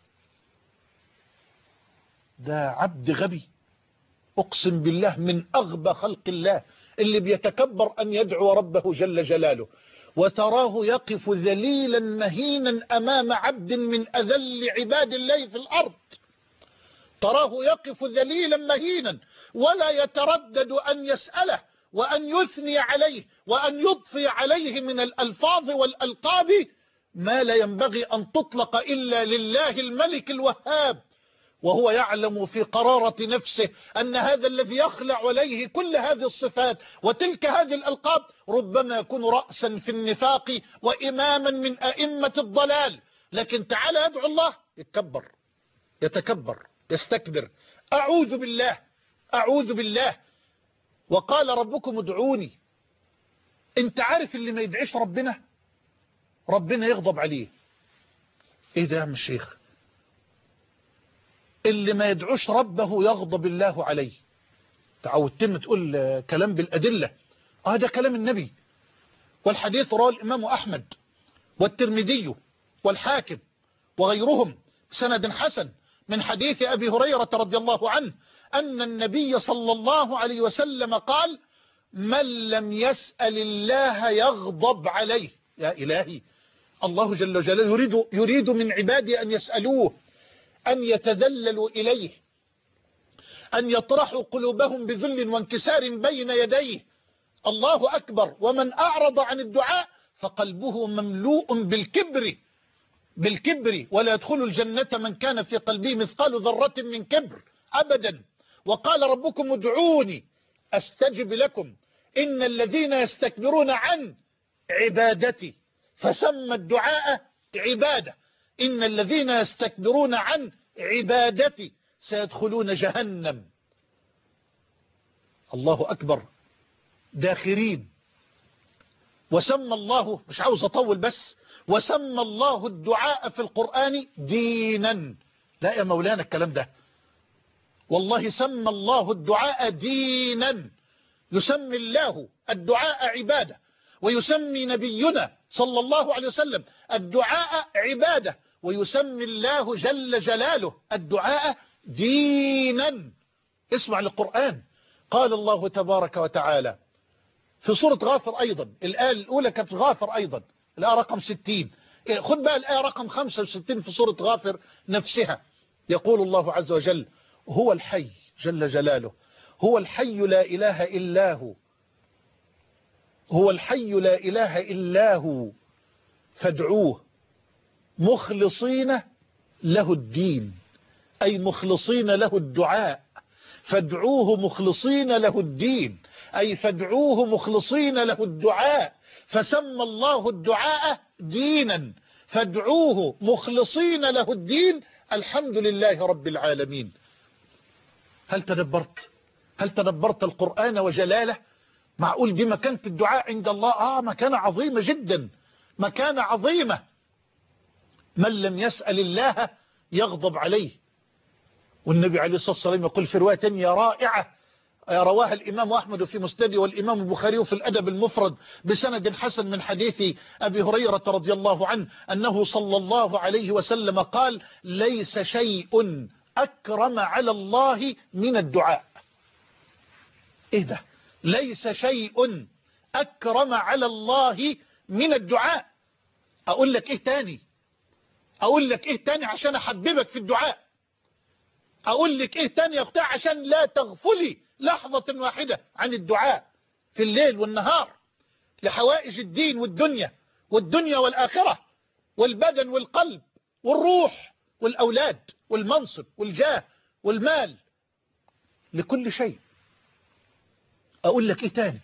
ده عبد غبي أقسم بالله من أغبى خلق الله اللي بيتكبر أن يدعو ربه جل جلاله، وتراه يقف ذليلا مهينا أمام عبد من أذل عباد الله في الأرض. تراه يقف ذليلا مهينا ولا يتردد أن يسأله وأن يثني عليه وأن يضفي عليه من الألفاظ والألقاب ما لا ينبغي أن تطلق إلا لله الملك الوهاب، وهو يعلم في قرارة نفسه أن هذا الذي يخلع عليه كل هذه الصفات وتلك هذه الألقاب ربما يكون رأسا في النفاق وإماما من أئمة الضلال. لكن تعالى يدعو الله يتكبر، يتكبر، يستكبر. أعوذ بالله أعوذ بالله. وقال ربكم ادعوني. انت عارف اللي ما يدعيش ربنا ربنا يغضب عليه. ايه ده يا عم الشيخ؟ اللي ما يدعوش ربه يغضب الله عليه. تعودتم تقول كلام بالأدلة. اه ده كلام النبي، والحديث رواه الإمام أحمد والترمذي والحاكم وغيرهم بسند حسن من حديث أبي هريرة رضي الله عنه أن النبي صلى الله عليه وسلم قال: من لم يسأل الله يغضب عليه. يا إلهي، الله جل جلاله يريد, يريد من عباده أن يسألوه، أن يتذللوا إليه، أن يطرحوا قلوبهم بذل وانكسار بين يديه. الله أكبر. ومن أعرض عن الدعاء فقلبه مملوء بالكبر بالكبر ولا يدخل الجنة من كان في قلبه مثقال ذرة من كبر أبدا. وقال ربكم ادعوني أستجب لكم إن الذين يستكبرون عن عبادتي، فسمى الدعاء عبادة. إن الذين يستكبرون عن عبادتي سيدخلون جهنم، الله أكبر، داخرين. وسمى الله، مش عاوز أطول بس، وسمى الله الدعاء في القرآن دينا. لا يا مولانا الكلام ده، والله سمى الله الدعاء دينا. يسمي الله الدعاء عبادة، ويسمي نبينا صلى الله عليه وسلم الدعاء عبادة، ويسمي الله جل جلاله الدعاء دينا. اسمع للقرآن. قال الله تبارك وتعالى في سورة غافر أيضا، الآية الأولى كانت غافر أيضا، الآية رقم ستين. خد بقى الآية رقم خمسة وستين في سورة غافر نفسها. يقول الله عز وجل: هو الحي جل جلاله، هو الحي لا إله إلا هو، هو الحي لا إله إلا هو فادعوه مخلصين له الدين، أي مخلصين له الدعاء. فادعوه مخلصين له الدين أي فادعوه مخلصين له الدعاء. فسمى الله الدعاء دينا، فادعوه مخلصين له الدين. الحمد لله رب العالمين. هل تدبرت هل تدبرت القرآن وجلاله؟ معقول دي مكانة الدعاء عند الله؟ آه مكانة عظيمة جدا، مكانة عظيمة. من لم يسأل الله يغضب عليه. والنبي عليه الصلاة والسلام يقول في رواية تانية رائعة رواها الإمام أحمد في مسنده والإمام البخاري في الأدب المفرد بسند حسن من حديث أبي هريرة رضي الله عنه أنه صلى الله عليه وسلم قال: ليس شيء أكرم على الله من الدعاء. إيه ده؟ ليس شيء أكرم على الله من الدعاء. أقول لك إيه تاني؟ أقول لك إيه تاني عشان أحببك في الدعاء؟ أقول لك إيه تاني يا أختي عشان لا تغفلي لحظة واحدة عن الدعاء في الليل والنهار؟ لحوائج الدين والدنيا والدنيا والآخرة والبدن والقلب والروح والأولاد والمنصب والجاه والمال، لكل شيء. أقول لك إيه تاني؟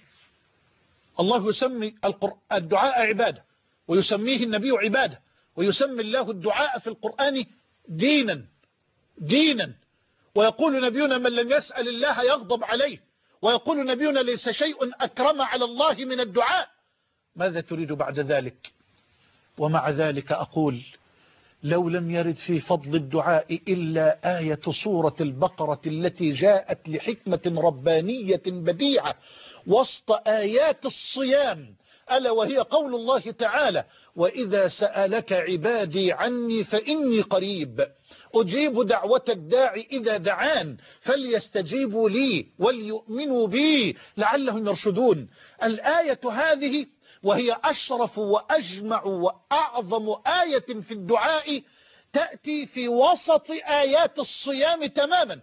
الله يسمي الدعاء عبادة، ويسميه النبي عبادة، ويسمي الله الدعاء في القرآن دينا دينا. ويقول نبينا من لم يسأل الله يغضب عليه، ويقول نبينا ليس شيء أكرم على الله من الدعاء. ماذا تريد بعد ذلك؟ ومع ذلك أقول لو لم يرد في فضل الدعاء إلا آية سورة البقرة التي جاءت لحكمة ربانية بديعة وسط آيات الصيام، ألا وهي قول الله تعالى: وإذا سألك عبادي عني فإني قريب أجيب دعوة الداعي إذا دعان فليستجيبوا لي وليؤمنوا بي لعلهم يرشدون. الآية هذه وهي أشرف وأجمع وأعظم آية في الدعاء تأتي في وسط آيات الصيام تماما.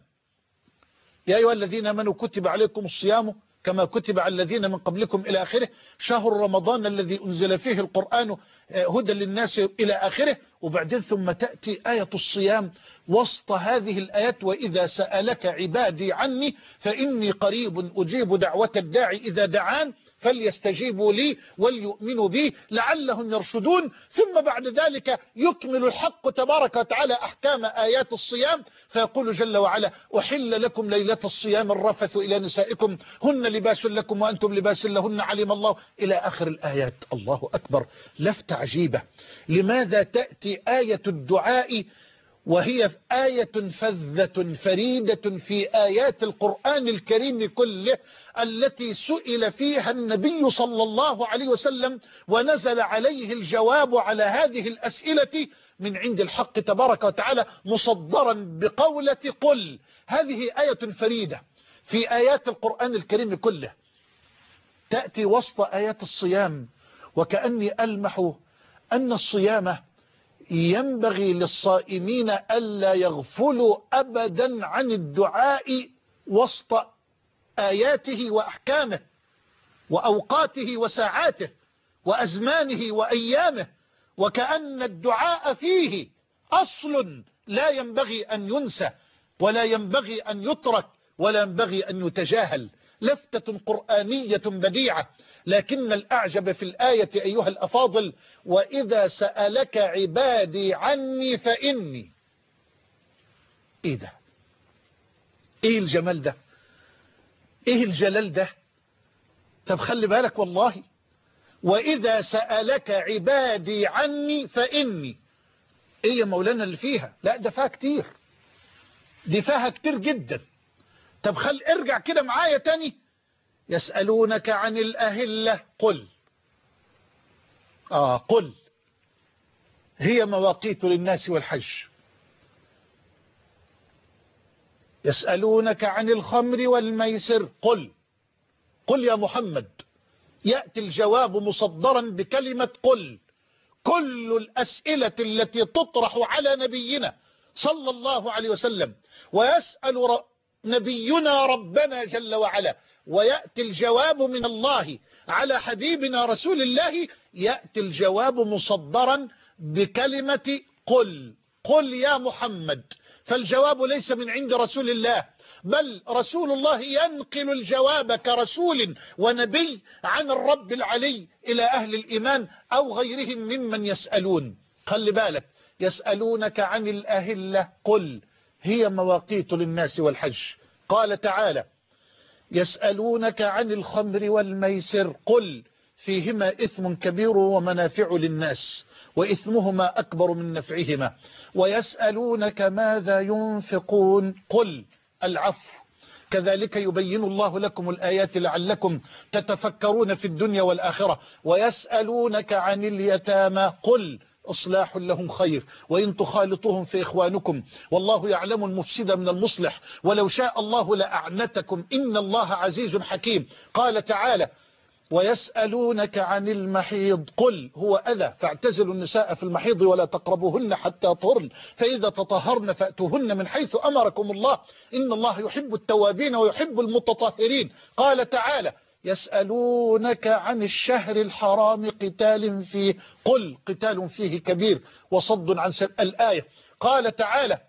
يا أيها الذين آمنوا كتب عليكم الصيام كما كتب على الذين من قبلكم إلى آخره، شهر رمضان الذي أنزل فيه القرآن هدى للناس إلى آخره. وبعدين ثم تأتي آية الصيام وسط هذه الآيات: وإذا سألك عبادي عني فإني قريب أجيب دعوة الداعي إذا دعان فليستجيبوا لي وليؤمنوا بي لعلهم يرشدون. ثم بعد ذلك يكمل الحق تبارك وتعالى أحكام آيات الصيام فيقول جل وعلا: أحل لكم ليلة الصيام الرفث إلى نسائكم هن لباس لكم وأنتم لباس لهن علم الله، إلى آخر الآيات. الله أكبر، لفتة عجيبة. لماذا تأتي آية الدعاء وهي آية فذة فريدة في آيات القرآن الكريم كله، التي سئل فيها النبي صلى الله عليه وسلم ونزل عليه الجواب على هذه الأسئلة من عند الحق تبارك وتعالى مصدرا بقولة قل؟ هذه آية فريدة في آيات القرآن الكريم كله، تأتي وسط آيات الصيام. وكأني ألمح أن الصيام ينبغي للصائمين ألا يغفلوا أبدا عن الدعاء وسط آياته وأحكامه وأوقاته وساعاته وأزمانه وأيامه، وكأن الدعاء فيه أصل لا ينبغي أن ينسى ولا ينبغي أن يترك ولا ينبغي أن يتجاهل. لفتة قرآنية بديعة. لكن الأعجب في الآية أيها الأفاضل: وإذا سألك عبادي عني فإني. إيه ده؟ إيه الجمال ده؟ إيه الجلال ده؟ طب خلي بالك والله، وإذا سألك عبادي عني فإني. إيه يا مولانا اللي فيها؟ لا ده فيها كتير، دي فيها كتير جدا. طب خل ارجع كده معايا تاني: يسألونك عن الأهلة قل آه قل هي مواقيت للناس والحج. يسألونك عن الخمر والميسر قل قل يا محمد. يأتي الجواب مصدرا بكلمة قل. كل الأسئلة التي تطرح على نبينا صلى الله عليه وسلم ويسأل نبينا ربنا جل وعلا ويأتي الجواب من الله على حبيبنا رسول الله، يأتي الجواب مصدرا بكلمة قل قل يا محمد. فالجواب ليس من عند رسول الله، بل رسول الله ينقل الجواب كرسول ونبي عن الرب العلي إلى أهل الإيمان أو غيرهم ممن يسألون. خلي بالك: يسألونك عن الأهلة قل هي مواقيت للناس والحج. قال تعالى: يسألونك عن الخمر والميسر قل فيهما إثم كبير ومنافع للناس وإثمهما أكبر من نفعهما ويسألونك ماذا ينفقون قل العفو كذلك يبين الله لكم الآيات لعلكم تتفكرون في الدنيا والآخرة. ويسألونك عن اليتامى قل إصلاح لهم خير وإن تخالطوهم في إخوانكم والله يعلم المفسد من المصلح ولو شاء الله لأعنتكم إن الله عزيز حكيم. قال تعالى: ويسألونك عن المحيض قل هو أذى فاعتزلوا النساء في المحيض ولا تقربوهن حتى طهرن فإذا تطهرن فأتوهن من حيث أمركم الله إن الله يحب التوابين ويحب المتطهرين. قال تعالى: يسألونك عن الشهر الحرام قتال فيه قل قتال فيه كبير وصد عن سبيل الآية. قال تعالى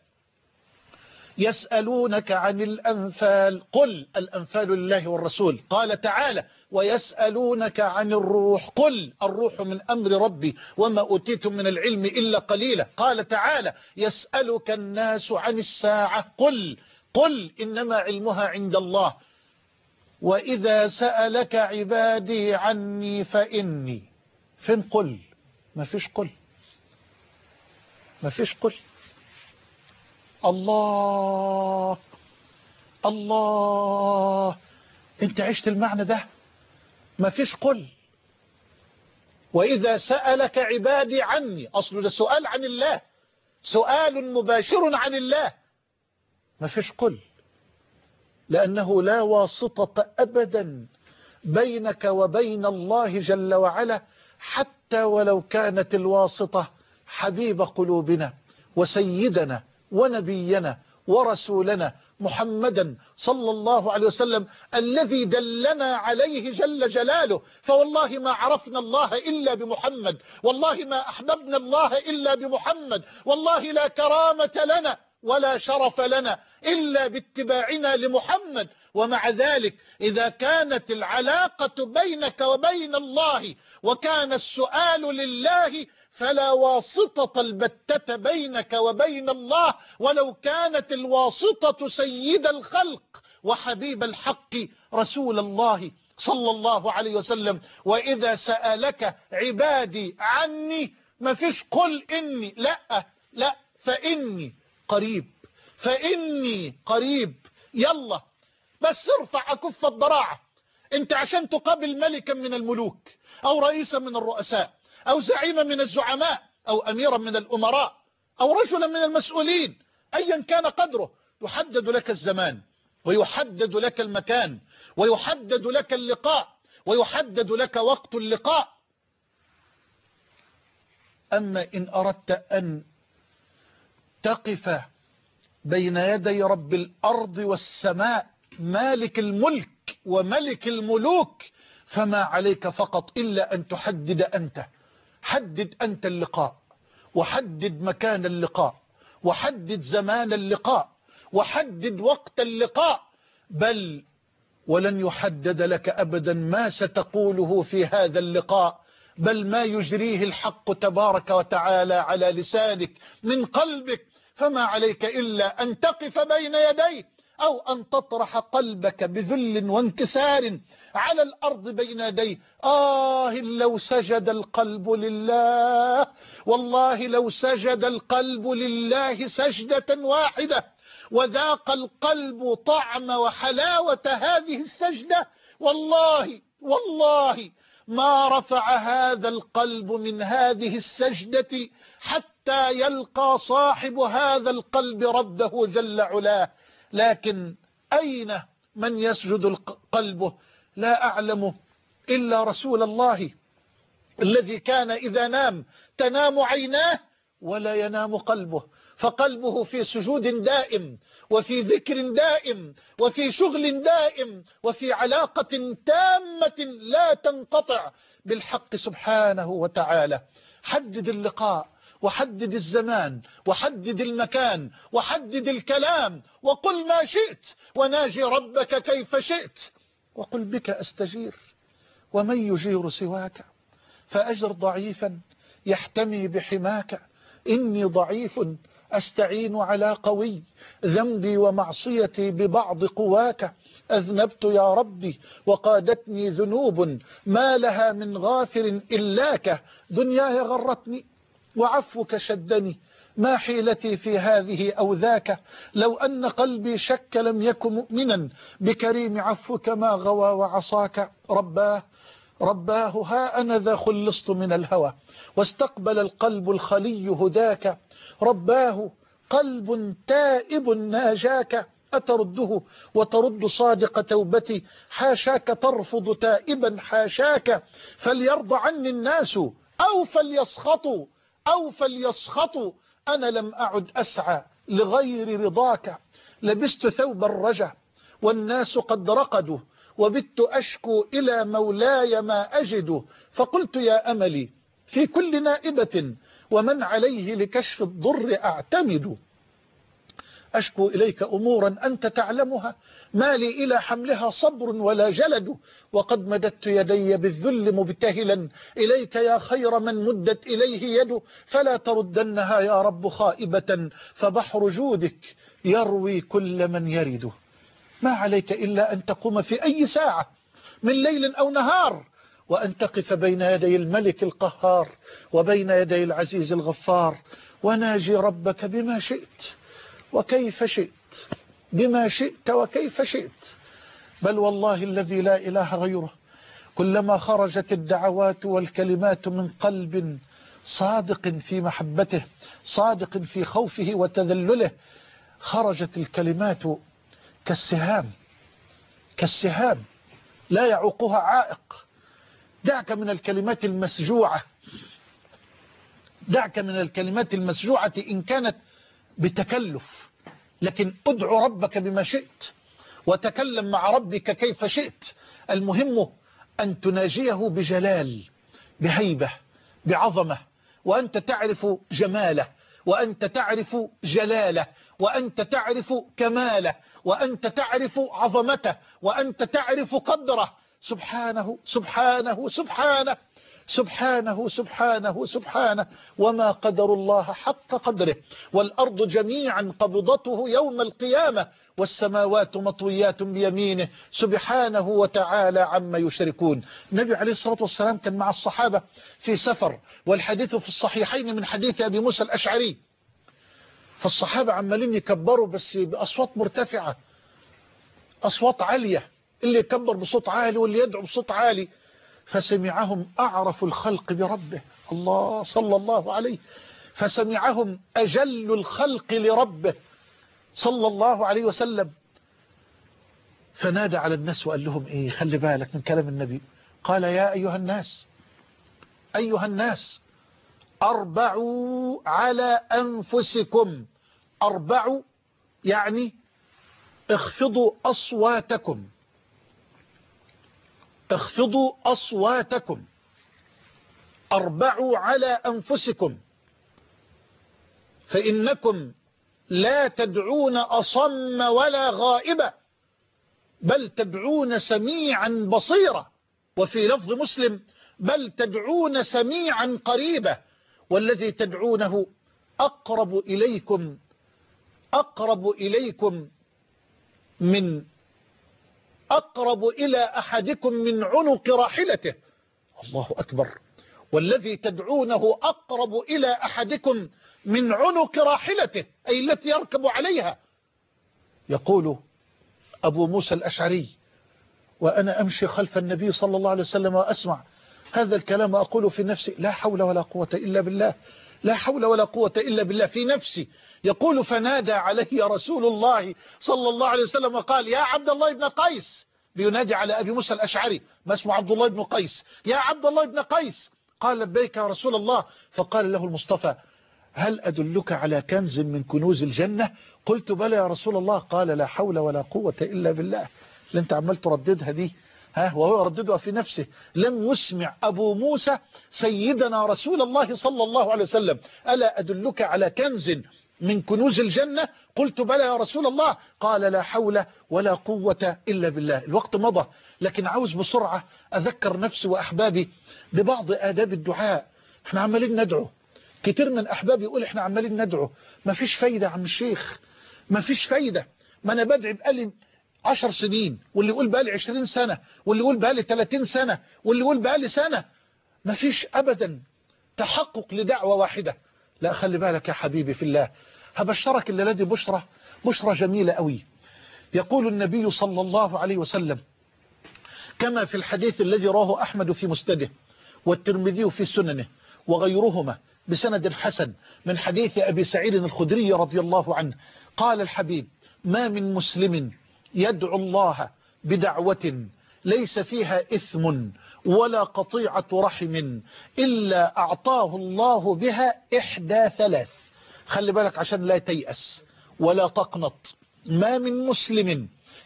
يسألونك عن الأنفال قل الأنفال لله والرسول. قال تعالى ويسألونك عن الروح قل الروح من أمر ربي وما أوتيتم من العلم إلا قليلا. قال تعالى يسألك الناس عن الساعة قل قل إنما علمها عند الله وإذا سألك عبادي عني فإني. فين قل؟ ما فيش قل، ما فيش قل. الله الله، انت عشت المعنى ده؟ ما فيش قل. وإذا سألك عبادي عني، أصل ده سؤال عن الله، سؤال مباشر عن الله. ما فيش قل، لأنه لا واسطة أبدا بينك وبين الله جل وعلا، حتى ولو كانت الواسطة حبيب قلوبنا وسيدنا ونبينا ورسولنا محمدا صلى الله عليه وسلم الذي دلنا عليه جل جلاله. فوالله ما عرفنا الله إلا بمحمد، والله ما أحببنا الله إلا بمحمد، والله لا كرامة لنا ولا شرف لنا إلا باتباعنا لمحمد. ومع ذلك إذا كانت العلاقة بينك وبين الله وكان السؤال لله فلا واسطة البتة بينك وبين الله، ولو كانت الواسطة سيد الخلق وحبيب الحق رسول الله صلى الله عليه وسلم. وإذا سألك عبادي عني، ما فيش قل إني، لا لا، فإني قريب، فإني قريب. يلا بس ارفع كف الضراعة. انت عشان تقابل ملكا من الملوك او رئيسا من الرؤساء او زعيما من الزعماء او اميرا من الامراء او رجلا من المسؤولين ايا كان قدره، يحدد لك الزمان ويحدد لك المكان ويحدد لك اللقاء ويحدد لك وقت اللقاء. اما ان اردت ان تقف بين يدي رب الارض والسماء مالك الملك وملك الملوك، فما عليك فقط إلا أن تحدد أنت، حدد أنت اللقاء، وحدد مكان اللقاء، وحدد زمان اللقاء، وحدد وقت اللقاء. بل ولن يحدد لك أبدا ما ستقوله في هذا اللقاء، بل ما يجريه الحق تبارك وتعالى على لسانك من قلبك. فما عليك إلا أن تقف بين يديه أو أن تطرح قلبك بذل وانكسار على الأرض بين يديه. آه لو سجد القلب لله، والله لو سجد القلب لله سجدة واحدة وذاق القلب طعم وحلاوة هذه السجدة، والله والله ما رفع هذا القلب من هذه السجدة حتى يلقى صاحب هذا القلب ربه جل علاه. لكن أين من يسجد قلبه؟ لا أعلم إلا رسول الله الذي كان إذا نام تنام عيناه ولا ينام قلبه، فقلبه في سجود دائم وفي ذكر دائم وفي شغل دائم وفي علاقة تامة لا تنقطع بالحق سبحانه وتعالى. حدد اللقاء وحدد الزمان وحدد المكان وحدد الكلام، وقل ما شئت وناجي ربك كيف شئت، وقل بك أستجير ومن يجير سواك، فأجر ضعيفا يحتمي بحماك، إني ضعيف أستعين على قوي، ذنبي ومعصيتي ببعض قواك، أذنبت يا ربي وقادتني ذنوب ما لها من غافر إلاك، دنياي غرتني وعفوك شدني، ما حيلتي في هذه أو ذاك، لو أن قلبي شك لم يكن مؤمنا بكريم عفوك ما غوى وعصاك. رباه رباه ها أنا ذا خلصت من الهوى واستقبل القلب الخلي هداك، رباه قلب تائب ناجاك، أترده وترد صادق توبتي، حاشاك ترفض تائبا حاشاك، فليرضى عني الناس أو فليسخطوا أو فليسخطوا، أنا لم أعد أسعى لغير رضاك، لبست ثوب الرجا والناس قد رقدوا وبت أشكو إلى مولاي ما أجد، فقلت يا أملي في كل نائبة ومن عليه لكشف الضر أعتمد. أشكو إليك أمورا أنت تعلمها، ما لي إلى حملها صبر ولا جلد، وقد مددت يدي بالذل مبتهلا إليك يا خير من مدت إليه يد، فلا تردنها يا رب خائبة، فبحر جودك يروي كل من يرد. ما عليك إلا أن تقوم في أي ساعة من ليل أو نهار، وأن تقف بين يدي الملك القهار وبين يدي العزيز الغفار، وناجي ربك بما شئت وكيف شئت، بما شئت وكيف شئت. بل والله الذي لا إله غيره، كلما خرجت الدعوات والكلمات من قلب صادق في محبته، صادق في خوفه وتذلله، خرجت الكلمات كالسهام، كالسهام لا يعوقها عائق. دعك من الكلمات المسجوعة، دعك من الكلمات المسجوعة إن كانت بتكلف، لكن ادعو ربك بما شئت وتكلم مع ربك كيف شئت. المهم أن تناجيه بجلال، بهيبة، بعظمة، وأنت تعرف جماله، وأنت تعرف جلاله، وأنت تعرف كماله، وأنت تعرف عظمته، وأنت تعرف قدره. سبحانه سبحانه سبحانه سبحانه سبحانه سبحانه وما قدر الله حق قدره، والأرض جميعا قبضته يوم القيامة، والسماوات مطويات بيمينه سبحانه وتعالى عما يشركون. النبي عليه الصلاة والسلام كان مع الصحابة في سفر، والحديث في الصحيحين من حديث أبي موسى الأشعري، فالصحابة عمالين يكبروا بس بأصوات مرتفعة، أصوات عالية، اللي يكبر بصوت عالي واللي يدعو بصوت عالي، فسمعهم أعرف الخلق بربه، الله صلى الله عليه، فسمعهم أجل الخلق لربه صلى الله عليه وسلم، فنادى على الناس وقال لهم إيه، خلي بالك من كلام النبي، قال يا أيها الناس، أيها الناس أربعوا على أنفسكم. أربعوا يعني اخفضوا أصواتكم، اخفضوا أصواتكم، أربعوا على أنفسكم، فإنكم لا تدعون أصم ولا غائبا، بل تدعون سميعا بصيرا، وفي لفظ مسلم بل تدعون سميعا قريبا، والذي تدعونه أقرب إليكم، أقرب إليكم من أقرب إلى أحدكم من عنق راحلته. الله أكبر. والذي تدعونه أقرب إلى أحدكم من عنق راحلته، أي التي يركب عليها. يقول أبو موسى الأشعري وأنا أمشي خلف النبي صلى الله عليه وسلم وأسمع هذا الكلام أقول في نفسي لا حول ولا قوة إلا بالله، لا حول ولا قوة إلا بالله في نفسي. يقول فنادى علي رسول الله صلى الله عليه وسلم وقال يا عبد الله بن قيس، بينادي على أبي موسى الأشعري ما اسمه عبد الله بن قيس، يا عبد الله بن قيس، قال لبيك يا رسول الله. فقال له المصطفى هل أدلك على كنز من كنوز الجنة؟ قلت بلى يا رسول الله. قال لا حول ولا قوة إلا بالله. اللي انت عمال ترددها دي ها، وهو يرددها في نفسه. لم يسمع أبو موسى سيدنا رسول الله صلى الله عليه وسلم ألا أدلك على كنز من كنوز الجنة؟ قلت بلى يا رسول الله. قال لا حول ولا قوة إلا بالله. الوقت مضى، لكن عاوز بسرعة أذكر نفسي وأحبابي ببعض آداب الدعاء. احنا عمالين ندعو، كتير من أحبابي يقول احنا عمالين ندعو، ما فيش فايدة يا عم الشيخ، ما فيش فايدة. ما أنا بدعي بقالي عشر سنين، واللي يقول بقالي عشرين سنة، واللي يقول بقالي ثلاثين سنة، واللي يقول بقالي سنة، ما فيش أبدا تحقق لدعوة واحدة. لا خلي بالك يا حبيبي في الله، هبشرك الليلة دي بشرة، بشرة جميلة قوي. يقول النبي صلى الله عليه وسلم كما في الحديث الذي رواه أحمد في مسنده والترمذي في سننه وغيرهما بسند حسن من حديث أبي سعيد الخدري رضي الله عنه، قال الحبيب ما من مسلم يدعو الله بدعوة ليس فيها إثم ولا قطيعة رحم إلا أعطاه الله بها إحدى ثلاث. خلي بالك عشان لا تيأس ولا تقنط. ما من مسلم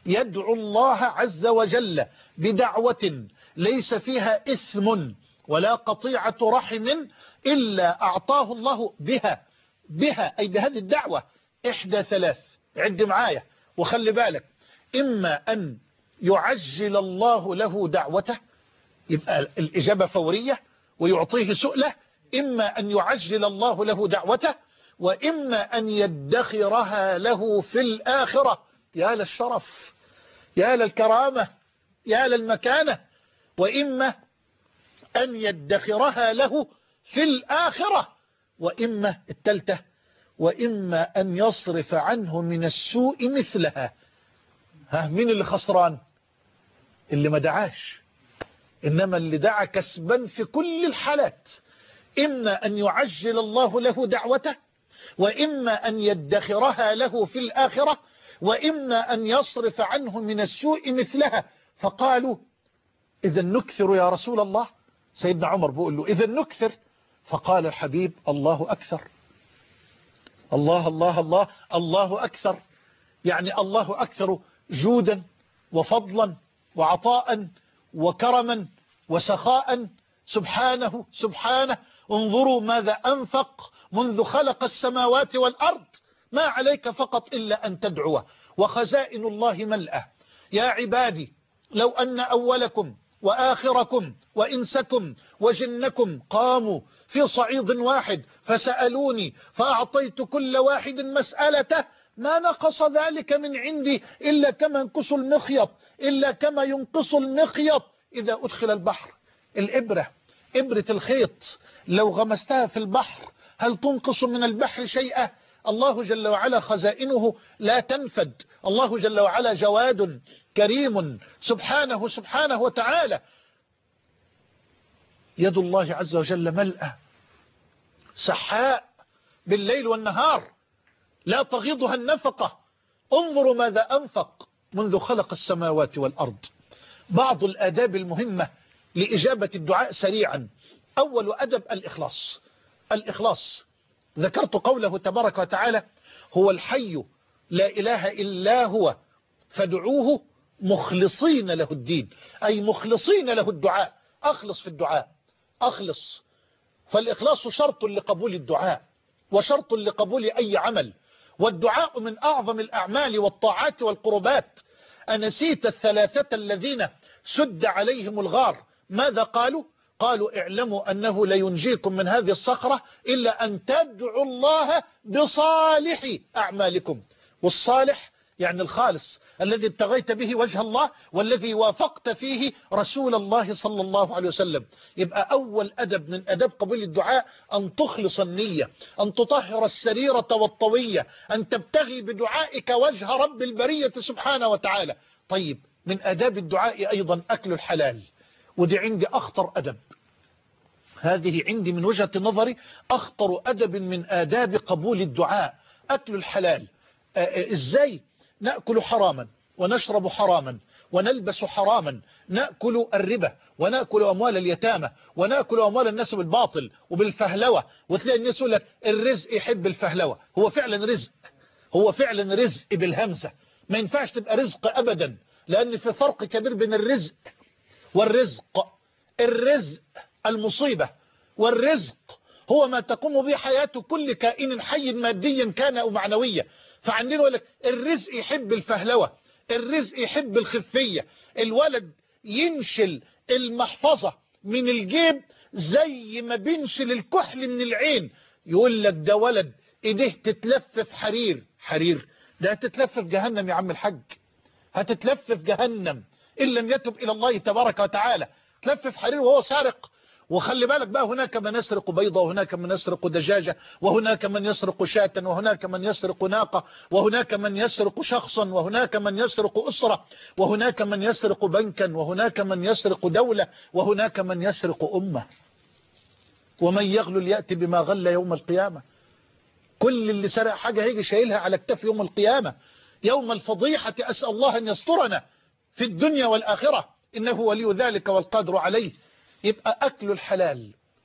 يدعو الله عز وجل بدعوة ليس فيها إثم ولا قطيعة رحم إلا أعطاه الله بها بها أي بهذه الدعوة إحدى ثلاث. عد معايا وخلي بالك، إما أن يعجل الله له دعوته يبقى الإجابة فورية ويعطيه سؤله، إما أن يعجل الله له دعوته، وإما أن يدخرها له في الآخرة. يا للشرف، يا للكرامة، يا للمكانة. وإما أن يدخرها له في الآخرة، وإما التالتة وإما أن يصرف عنه من السوء مثلها. ها مين اللي خسران؟ اللي ما دعاش، إنما اللي دعا كسبا في كل الحالات. إما أن يعجل الله له دعوته، وإما أن يدخرها له في الآخرة، وإما أن يصرف عنه من السوء مثلها. فقالوا إذا نكثر يا رسول الله. سيدنا عمر بيقول له إذا نكثر. فقال الحبيب الله أكثر. الله الله الله الله أكثر، يعني الله أكثر جودا وفضلا وعطاء وكرما وسخاء. سبحانه سبحانه. انظروا ماذا أنفق منذ خلق السماوات والأرض. ما عليك فقط إلا أن تدعوه، وخزائن الله ملأة. يا عبادي لو أن أولكم وآخركم وإنسكم وجنكم قاموا في صعيد واحد فسألوني فأعطيت كل واحد مسألته ما نقص ذلك من عندي إلا كما ينقص المخيط إلا كما ينقص المخيط إذا أدخل البحر. الإبرة، إبرة الخيط لو غمستها في البحر هل تنقص من البحر شيئا؟ الله جل وعلا خزائنه لا تنفد. الله جل وعلا جواد كريم سبحانه سبحانه وتعالى. يد الله عز وجل ملأة سحاء بالليل والنهار لا تغيضها النفقة. انظروا ماذا أنفق منذ خلق السماوات والأرض. بعض الآداب المهمة لإجابة الدعاء سريعا. أول أدب الإخلاص. الإخلاص ذكرت قوله تبارك وتعالى هو الحي لا إله إلا هو فادعوه مخلصين له الدين، أي مخلصين له الدعاء. أخلص في الدعاء، أخلص. فالإخلاص شرط لقبول الدعاء وشرط لقبول أي عمل، والدعاء من أعظم الأعمال والطاعات والقربات. أنسيت الثلاثة الذين سد عليهم الغار ماذا قالوا؟ قالوا اعلموا أنه لينجيكم من هذه الصخرة إلا أن تدعوا الله بصالح أعمالكم. والصالح يعني الخالص الذي ابتغيت به وجه الله والذي وافقت فيه رسول الله صلى الله عليه وسلم. يبقى أول أدب من أدب قبول الدعاء أن تخلص النية، أن تطهر السريرة والطوية، أن تبتغي بدعائك وجه رب البرية سبحانه وتعالى. طيب من أداب الدعاء أيضا أكل الحلال، ودي عندي أخطر أدب. هذه عندي من وجهة نظري أخطر أدب من آداب قبول الدعاء، أكل الحلال. إزاي نأكل حراما ونشرب حراما ونلبس حراما، نأكل الربا ونأكل أموال اليتامى ونأكل أموال الناس بالباطل وبالفهلوة. وتلاقي الناس يقول لك الرزق يحب الفهلوة. هو فعلا رزق، هو فعلا رزق بالهمزة، ما ينفعش تبقى رزق أبدا، لأن في فرق كبير بين الرزق والرزق. الرزق المصيبة، والرزق هو ما تقوم به حياة كل كائن حي ماديا كان أو معنويا. فعندنا يقول لك الرزق يحب الفهلوة، الرزق يحب الخفية. الولد ينشل المحفظة من الجيب زي ما بينشل الكحل من العين، يقول لك ده ولد ايديه تتلف في حرير. حرير ده هتتلف في جهنم يا عم الحاج، هتتلف في جهنم إن لم يتب إلى الله تبارك وتعالى. تلف في حرير وهو سارق. وخلي بالك بقى، هناك من يسرق بيضة، وهناك من يسرق دجاجة، وهناك من يسرق شاة، وهناك من يسرق ناقة، وهناك من يسرق شخصا، وهناك من يسرق أسرة، وهناك من يسرق بنكا، وهناك من يسرق دولة، وهناك من يسرق أمة. ومن يغلل يأتي بما غل يوم القيامة. كل اللي سرق حاجة هيجي شايلها على كتف يوم القيامة، يوم الفضيحة. أسأل الله أن يسترنا في الدنيا والآخرة، إنه ولي ذلك والقادر عليه. يبقى أكل الحلال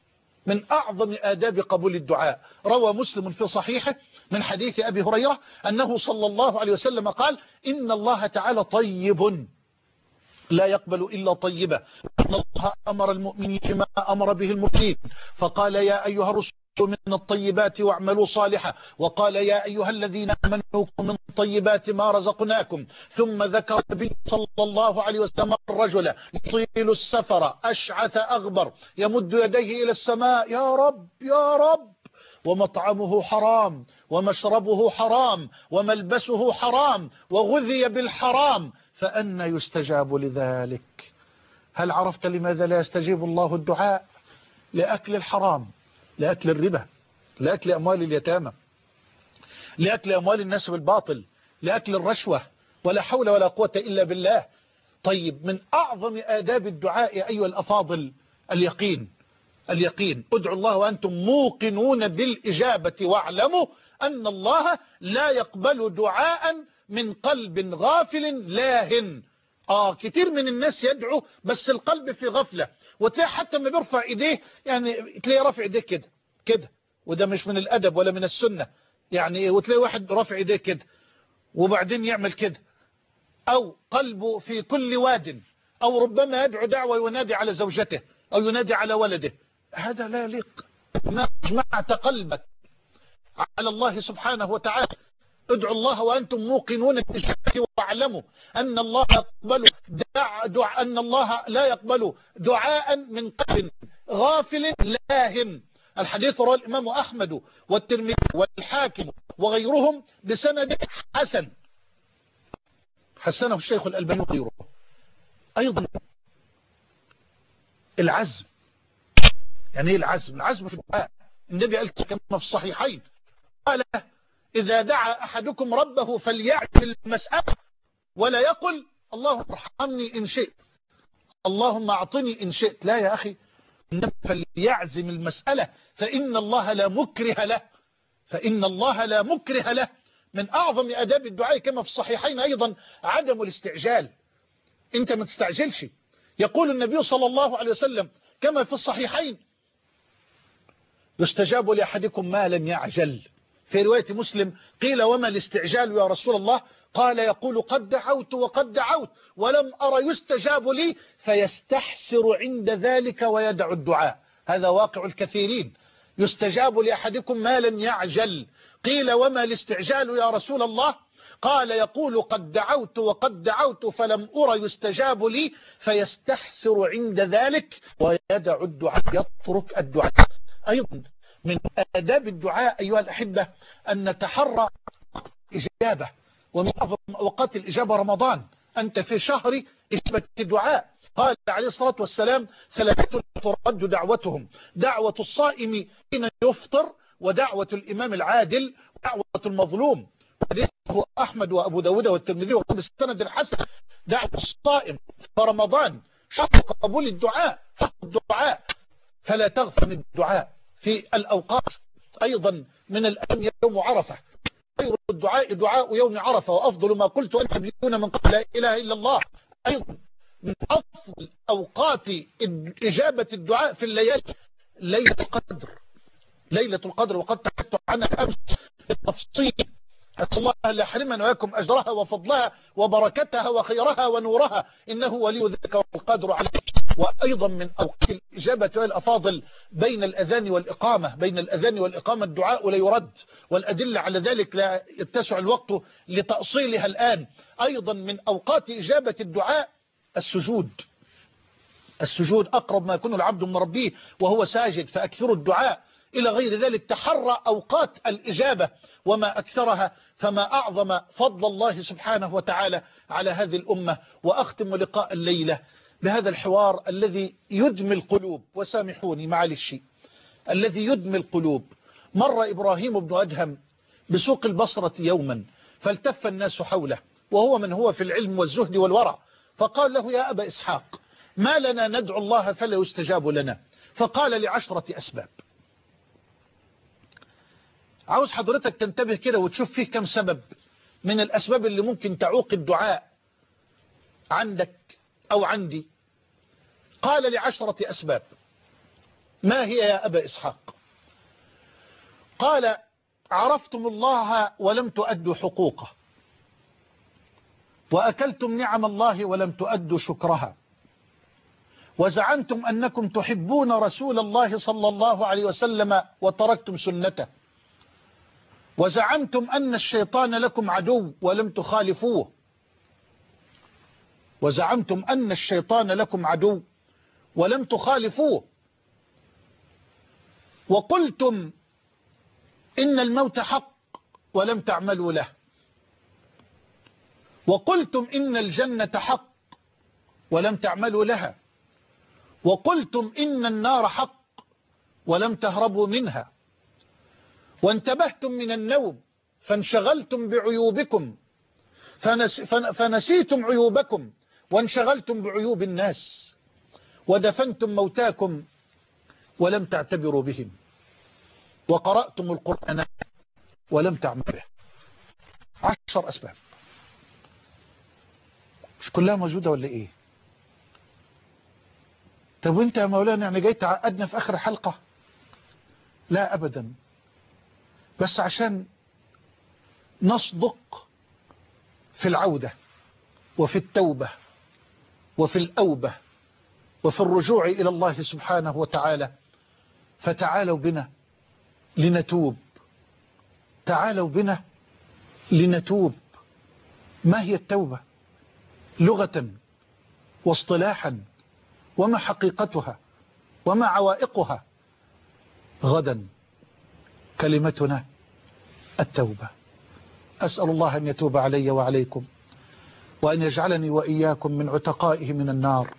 من أعظم آداب قبول الدعاء. روى مسلم في صحيحه من حديث أبي هريرة أنه صلى الله عليه وسلم قال: إن الله تعالى طيب لا يقبل إلا طيبة، إن الله أمر المؤمنين بما أمر به المرسلين، فقال: يا أيها الرسل من الطيبات واعملوا صالحا، وقال: يا أيها الذين آمنوا من طيبات ما رزقناكم. ثم ذكر النبي صلى الله عليه وسلم الرجل يطيل السفر أشعث أغبر يمد يديه إلى السماء: يا رب يا رب، ومطعمه حرام ومشربه حرام وملبسه حرام وغذي بالحرام، فأنى يستجاب لذلك؟ هل عرفت لماذا لا يستجيب الله الدعاء؟ لأكل الحرام، لأكل الربا، لأكل أموال اليتامى، لأكل أموال الناس بالباطل، لأكل الرشوة، ولا حول ولا قوة إلا بالله. طيب، من أعظم آداب الدعاء أيها الأفاضل اليقين. اليقين، ادعوا الله وأنتم موقنون بالإجابة، واعلموا أن الله لا يقبل دعاء من قلب غافل لاهن. آه كتير من الناس يدعو بس القلب في غفلة، وتلاقي حتى ما بيرفع ايديه يعني تلاقي رافع ايديه كده كده، وده مش من الأدب ولا من السنة يعني. وتلاقي واحد رافع ايديه كده وبعدين يعمل كده، أو قلبه في كل واد، أو ربما يدعو دعوة ينادي على زوجته أو ينادي على ولده. هذا لا يليق. ما جمعت قلبك على الله سبحانه وتعالى. ادعوا الله وأنتم موقنون بالإجابة، واعلموا أن الله يقبل دع دع أن الله لا يقبل دعاء من قلب غافل لاهن. الحديث رواه الإمام أحمد والترمذي والحاكم وغيرهم بسند حسن، حسنه الشيخ الألباني وغيره. أيضا العزم. يعني ايه العزم؟ العزم في الدعاء. النبي قال كما في الصحيحين، قال: إذا دعا أحدكم ربه فليعزم المسألة ولا يقل اللهم ارحمني إن شئت، اللهم أعطني إن شئت. لا يا أخي، فليعزم المسألة، فإن الله لا مكره له، فإن الله لا مكره له. من أعظم آداب الدعاء كما في الصحيحين أيضا عدم الاستعجال. أنت ما تستعجلش. يقول النبي صلى الله عليه وسلم كما في الصحيحين: يستجاب لأحدكم ما لم يعجل. في رواية مسلم قيل: وما الاستعجال يا رسول الله؟ قال: يقول: قد دعوت وقد دعوت ولم أرى يستجاب لي، فيستحسر عند ذلك ويدع الدعاء. هذا واقع الكثيرين. يستجاب لأحدكم ما لم يعجل. قيل: وما الاستعجال يا رسول الله؟ قال: يقول: قد دعوت وقد دعوت فلم أرى يستجاب لي، فيستحسر عند ذلك ويدع الدعاء، يترك الدعاء. أيضا من آداب الدعاء أيها الأحبة أن نتحرى إجابة، ومن أعظم أوقات الإجابة رمضان. أنت في شهر إجابة الدعاء. قال عليه الصلاة والسلام: ثلاثة ترد دعوتهم: دعوة الصائم حين يفطر، ودعوة الإمام العادل، ودعوة المظلوم. حديثه أحمد وأبو داود والترمذي وبالسند الحسن. دعوة الصائم فرمضان شهر قبول الدعاء، شهر الدعاء، فلا تغفل من الدعاء في الأوقات. أيضا من الأيام يوم عرفة. خير الدعاء دعاء يوم عرفة، وأفضل ما قلت أن تبيون من قبل لا إله إلا الله. أيضا من أفضل أوقات إجابة الدعاء في الليالي ليلة القدر. ليلة القدر، وقد تحدثت عنها أمس بالتفصيل. أسأل الله أن يحرمنا وإياكم أجرها وفضلها وبركتها وخيرها ونورها، إنه ولي ذلك والقادر عليه. وأيضا من أوقات الإجابة والأفاضل بين الأذان والإقامة. بين الأذان والإقامة الدعاء لا يرد، والأدلة على ذلك لا يتسع الوقت لتأصيلها الآن. أيضا من أوقات إجابة الدعاء السجود. السجود أقرب ما يكون العبد من ربه وهو ساجد، فأكثروا الدعاء. إلى غير ذلك تحرى أوقات الإجابة وما أكثرها، فما أعظم فضل الله سبحانه وتعالى على هذه الأمة. وأختم لقاء الليلة بهذا الحوار الذي يدمي القلوب، وسامحوني معلش، الذي يدمي القلوب. مر إبراهيم بن أدهم بسوق البصرة يوما، فالتف الناس حوله، وهو من هو في العلم والزهد والورع، فقال له: يا أبا إسحاق، ما لنا ندعو الله فلا يستجاب لنا؟ فقال: لعشرة أسباب. عاوز حضرتك تنتبه كده وتشوف فيه كم سبب من الأسباب اللي ممكن تعوق الدعاء عندك أو عندي. قال: لعشرة أسباب. ما هي يا أبا إسحاق؟ قال عرفتم الله ولم تؤدوا حقوقه، وأكلتم نعم الله ولم تؤدوا شكرها، وزعمتم أنكم تحبون رسول الله صلى الله عليه وسلم وتركتم سنته، وزعمتم أن الشيطان لكم عدو ولم تخالفوه، وزعمتم أن الشيطان لكم عدو ولم تخالفوه، وقلتم إن الموت حق ولم تعملوا له، وقلتم إن الجنة حق ولم تعملوا لها، وقلتم إن النار حق ولم تهربوا منها، وانتبهتم من النوم فانشغلتم بعيوبكم فنس فنسيتم عيوبكم وانشغلتم بعيوب الناس، ودفنتم موتاكم ولم تعتبروا بهم، وقرأتم القرآن ولم تعملوا به. عشر أسباب، مش كلها موجودة ولا إيه؟ طب وانت يا مولانا يعني جاي تعقدنا في آخر حلقة؟ لا أبدا، بس عشان نصدق في العودة وفي التوبة وفي الأوبة وفي الرجوع إلى الله سبحانه وتعالى. فتعالوا بنا لنتوب، تعالوا بنا لنتوب. ما هي التوبة لغة واصطلاحا، وما حقيقتها وما عوائقها؟ غدا كلمتنا التوبة. أسأل الله أن يتوب علي وعليكم، وأن يجعلني وإياكم من عتقائه من النار.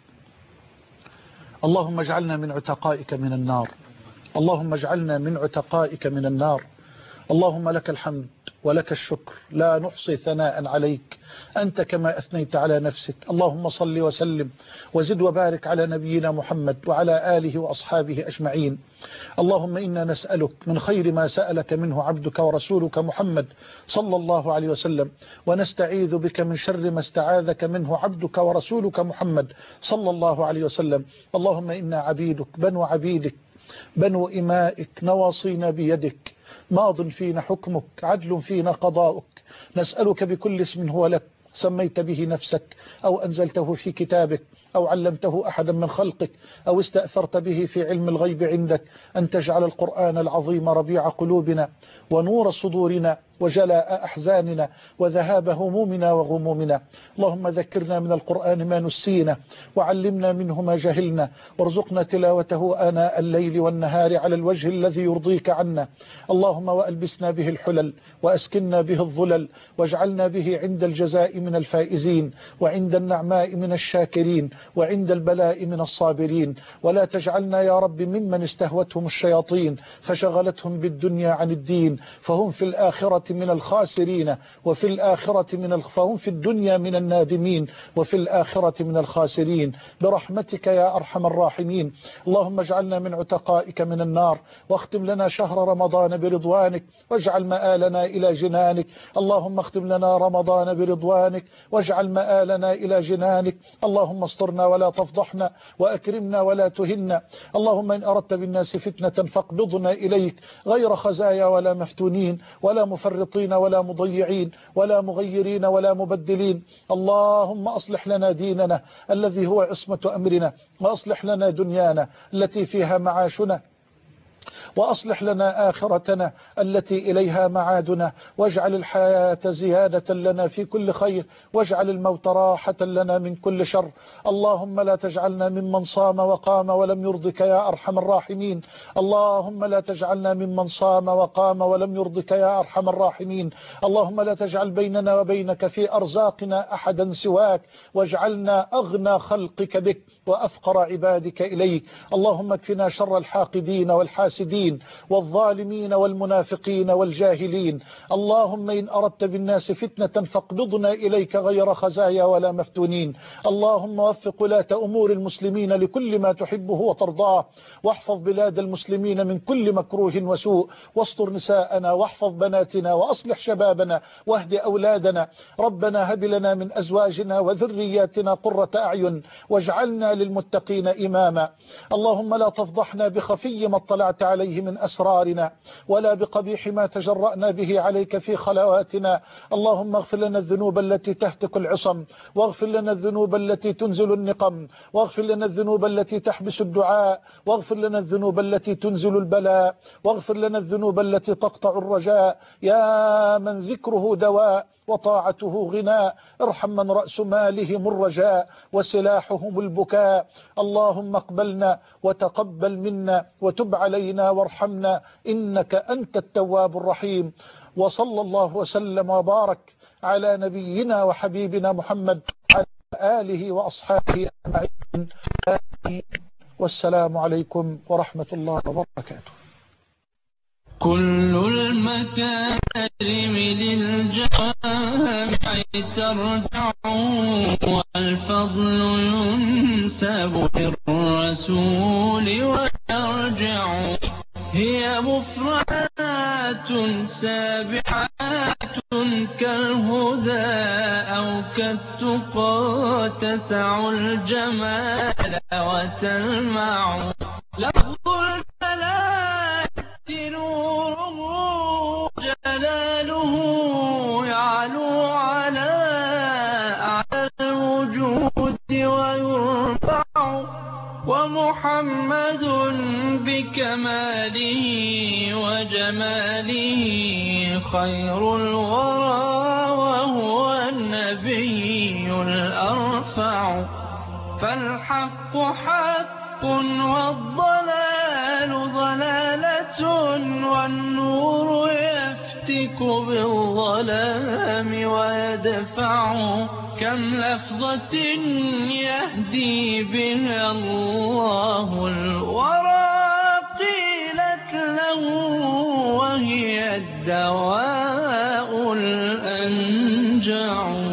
اللهم اجعلنا من عتقائك من النار، اللهم اجعلنا من عتقائك من النار. اللهم لك الحمد ولك الشكر، لا نحصي ثناء عليك، أنت كما أثنيت على نفسك. اللهم صل وسلم وزد وبارك على نبينا محمد وعلى آله وأصحابه أجمعين. اللهم إنا نسألك من خير ما سألك منه عبدك ورسولك محمد صلى الله عليه وسلم، ونستعيذ بك من شر ما استعاذك منه عبدك ورسولك محمد صلى الله عليه وسلم. اللهم إنا عبيدك بنو عبيدك بنو إمائك، نواصينا بيدك، ماض فينا حكمك، عدل فينا قضاؤك. نسألك بكل اسم هو لك سميت به نفسك أو أنزلته في كتابك أو علمته أحدا من خلقك أو استأثرت به في علم الغيب عندك، أن تجعل القرآن العظيم ربيع قلوبنا ونور صدورنا وجلاء أحزاننا وذهاب همومنا وغمومنا. اللهم ذكرنا من القرآن ما نسينا، وعلمنا منه ما جهلنا، وارزقنا تلاوته آناء الليل والنهار على الوجه الذي يرضيك عنا. اللهم وألبسنا به الحلل وأسكننا به الظلل، واجعلنا به عند الجزاء من الفائزين، وعند النعماء من الشاكرين، وعند البلاء من الصابرين. ولا تجعلنا يا رب ممن استهوتهم الشياطين فشغلتهم بالدنيا عن الدين، فهم في الآخرة من الخاسرين، وفي الآخرة من ال... فهم في الدنيا من النادمين، وفي الآخرة من الخاسرين، برحمتك يا أرحم الراحمين. اللهم اجعلنا من عتقائك من النار، واختم لنا شهر رمضان برضوانك، واجعل مآلنا إلى جنانك. اللهم اختم لنا رمضان برضوانك، واجعل مآلنا إلى جنانك. اللهم استرنا ولا تفضحنا، وأكرمنا ولا تهنا. اللهم إن أردت بالناس فتنة فاقبضنا إليك، غير خزايا ولا مفتونين ولا مفرطين ولا مضيعين ولا مغيرين ولا مبدلين. اللهم أصلح لنا ديننا الذي هو عصمة أمرنا، وأصلح لنا دنيانا التي فيها معاشنا، وأصلح لنا آخرتنا التي إليها معادنا، واجعل الحياة زيادة لنا في كل خير، واجعل الموت راحة لنا من كل شر. اللهم لا تجعلنا ممن صام وقام ولم يرضك يا أرحم الراحمين. اللهم لا تجعلنا ممن صام وقام ولم يرضك يا أرحم الراحمين. اللهم لا تجعل بيننا وبينك في أرزاقنا أحدا سواك، واجعلنا أغنى خلقك بك وأفقر عبادك إليك. اللهم اكفنا شر الحاقدين والحاسدين والحاسدين والظالمين والمنافقين والجاهلين. اللهم إن أردت بالناس فتنة فاقبضنا إليك غير خزايا ولا مفتونين. اللهم وفق ولاة أمور المسلمين لكل ما تحبه وترضاه، واحفظ بلاد المسلمين من كل مكروه وسوء، واستر نساءنا واحفظ بناتنا وأصلح شبابنا واهد أولادنا. ربنا هب لنا من أزواجنا وذرياتنا قرة أعين واجعلنا للمتقين إماما. اللهم لا تفضحنا بخفي ما اطلعت عليه من أسرارنا ولا بقبيح ما تجرأنا به عليك في خلواتنا. اللهم اغفر لنا الذنوب التي تهتك العصم، واغفر لنا الذنوب التي تنزل النقم، واغفر لنا الذنوب التي تحبس الدعاء، واغفر لنا الذنوب التي تنزل البلاء، واغفر لنا الذنوب التي تقطع الرجاء. يا من ذكره دواء وطاعته غناء، ارحم من رأس مالهم الرجاء وسلاحهم البكاء. اللهم اقبلنا وتقبل منا وتب علينا وارحمنا إنك أنت التواب الرحيم. وصلى الله وسلم وبارك على نبينا وحبيبنا محمد على آله وأصحابه أجمعين. والسلام عليكم ورحمة الله وبركاته. كل المكارم للجوامع ترجع، والفضل ينسب للرسول ويرجع. هي مفردات سابحات كالهدى أو كالتقى، تسع الجمال وتلمع. لفظ الكلام نوره جلاله يعلو على أعلى الوجود ويرفع. ومحمد بكماله وجماله خير الورى، وهو النبي الأرفع. فالحق حق والضلال ضلالة، والنور يفتك بالظلام ويدفع. كم لفظة يهدي بها الله الورى، قيلت له وهي الدواء الأنجع.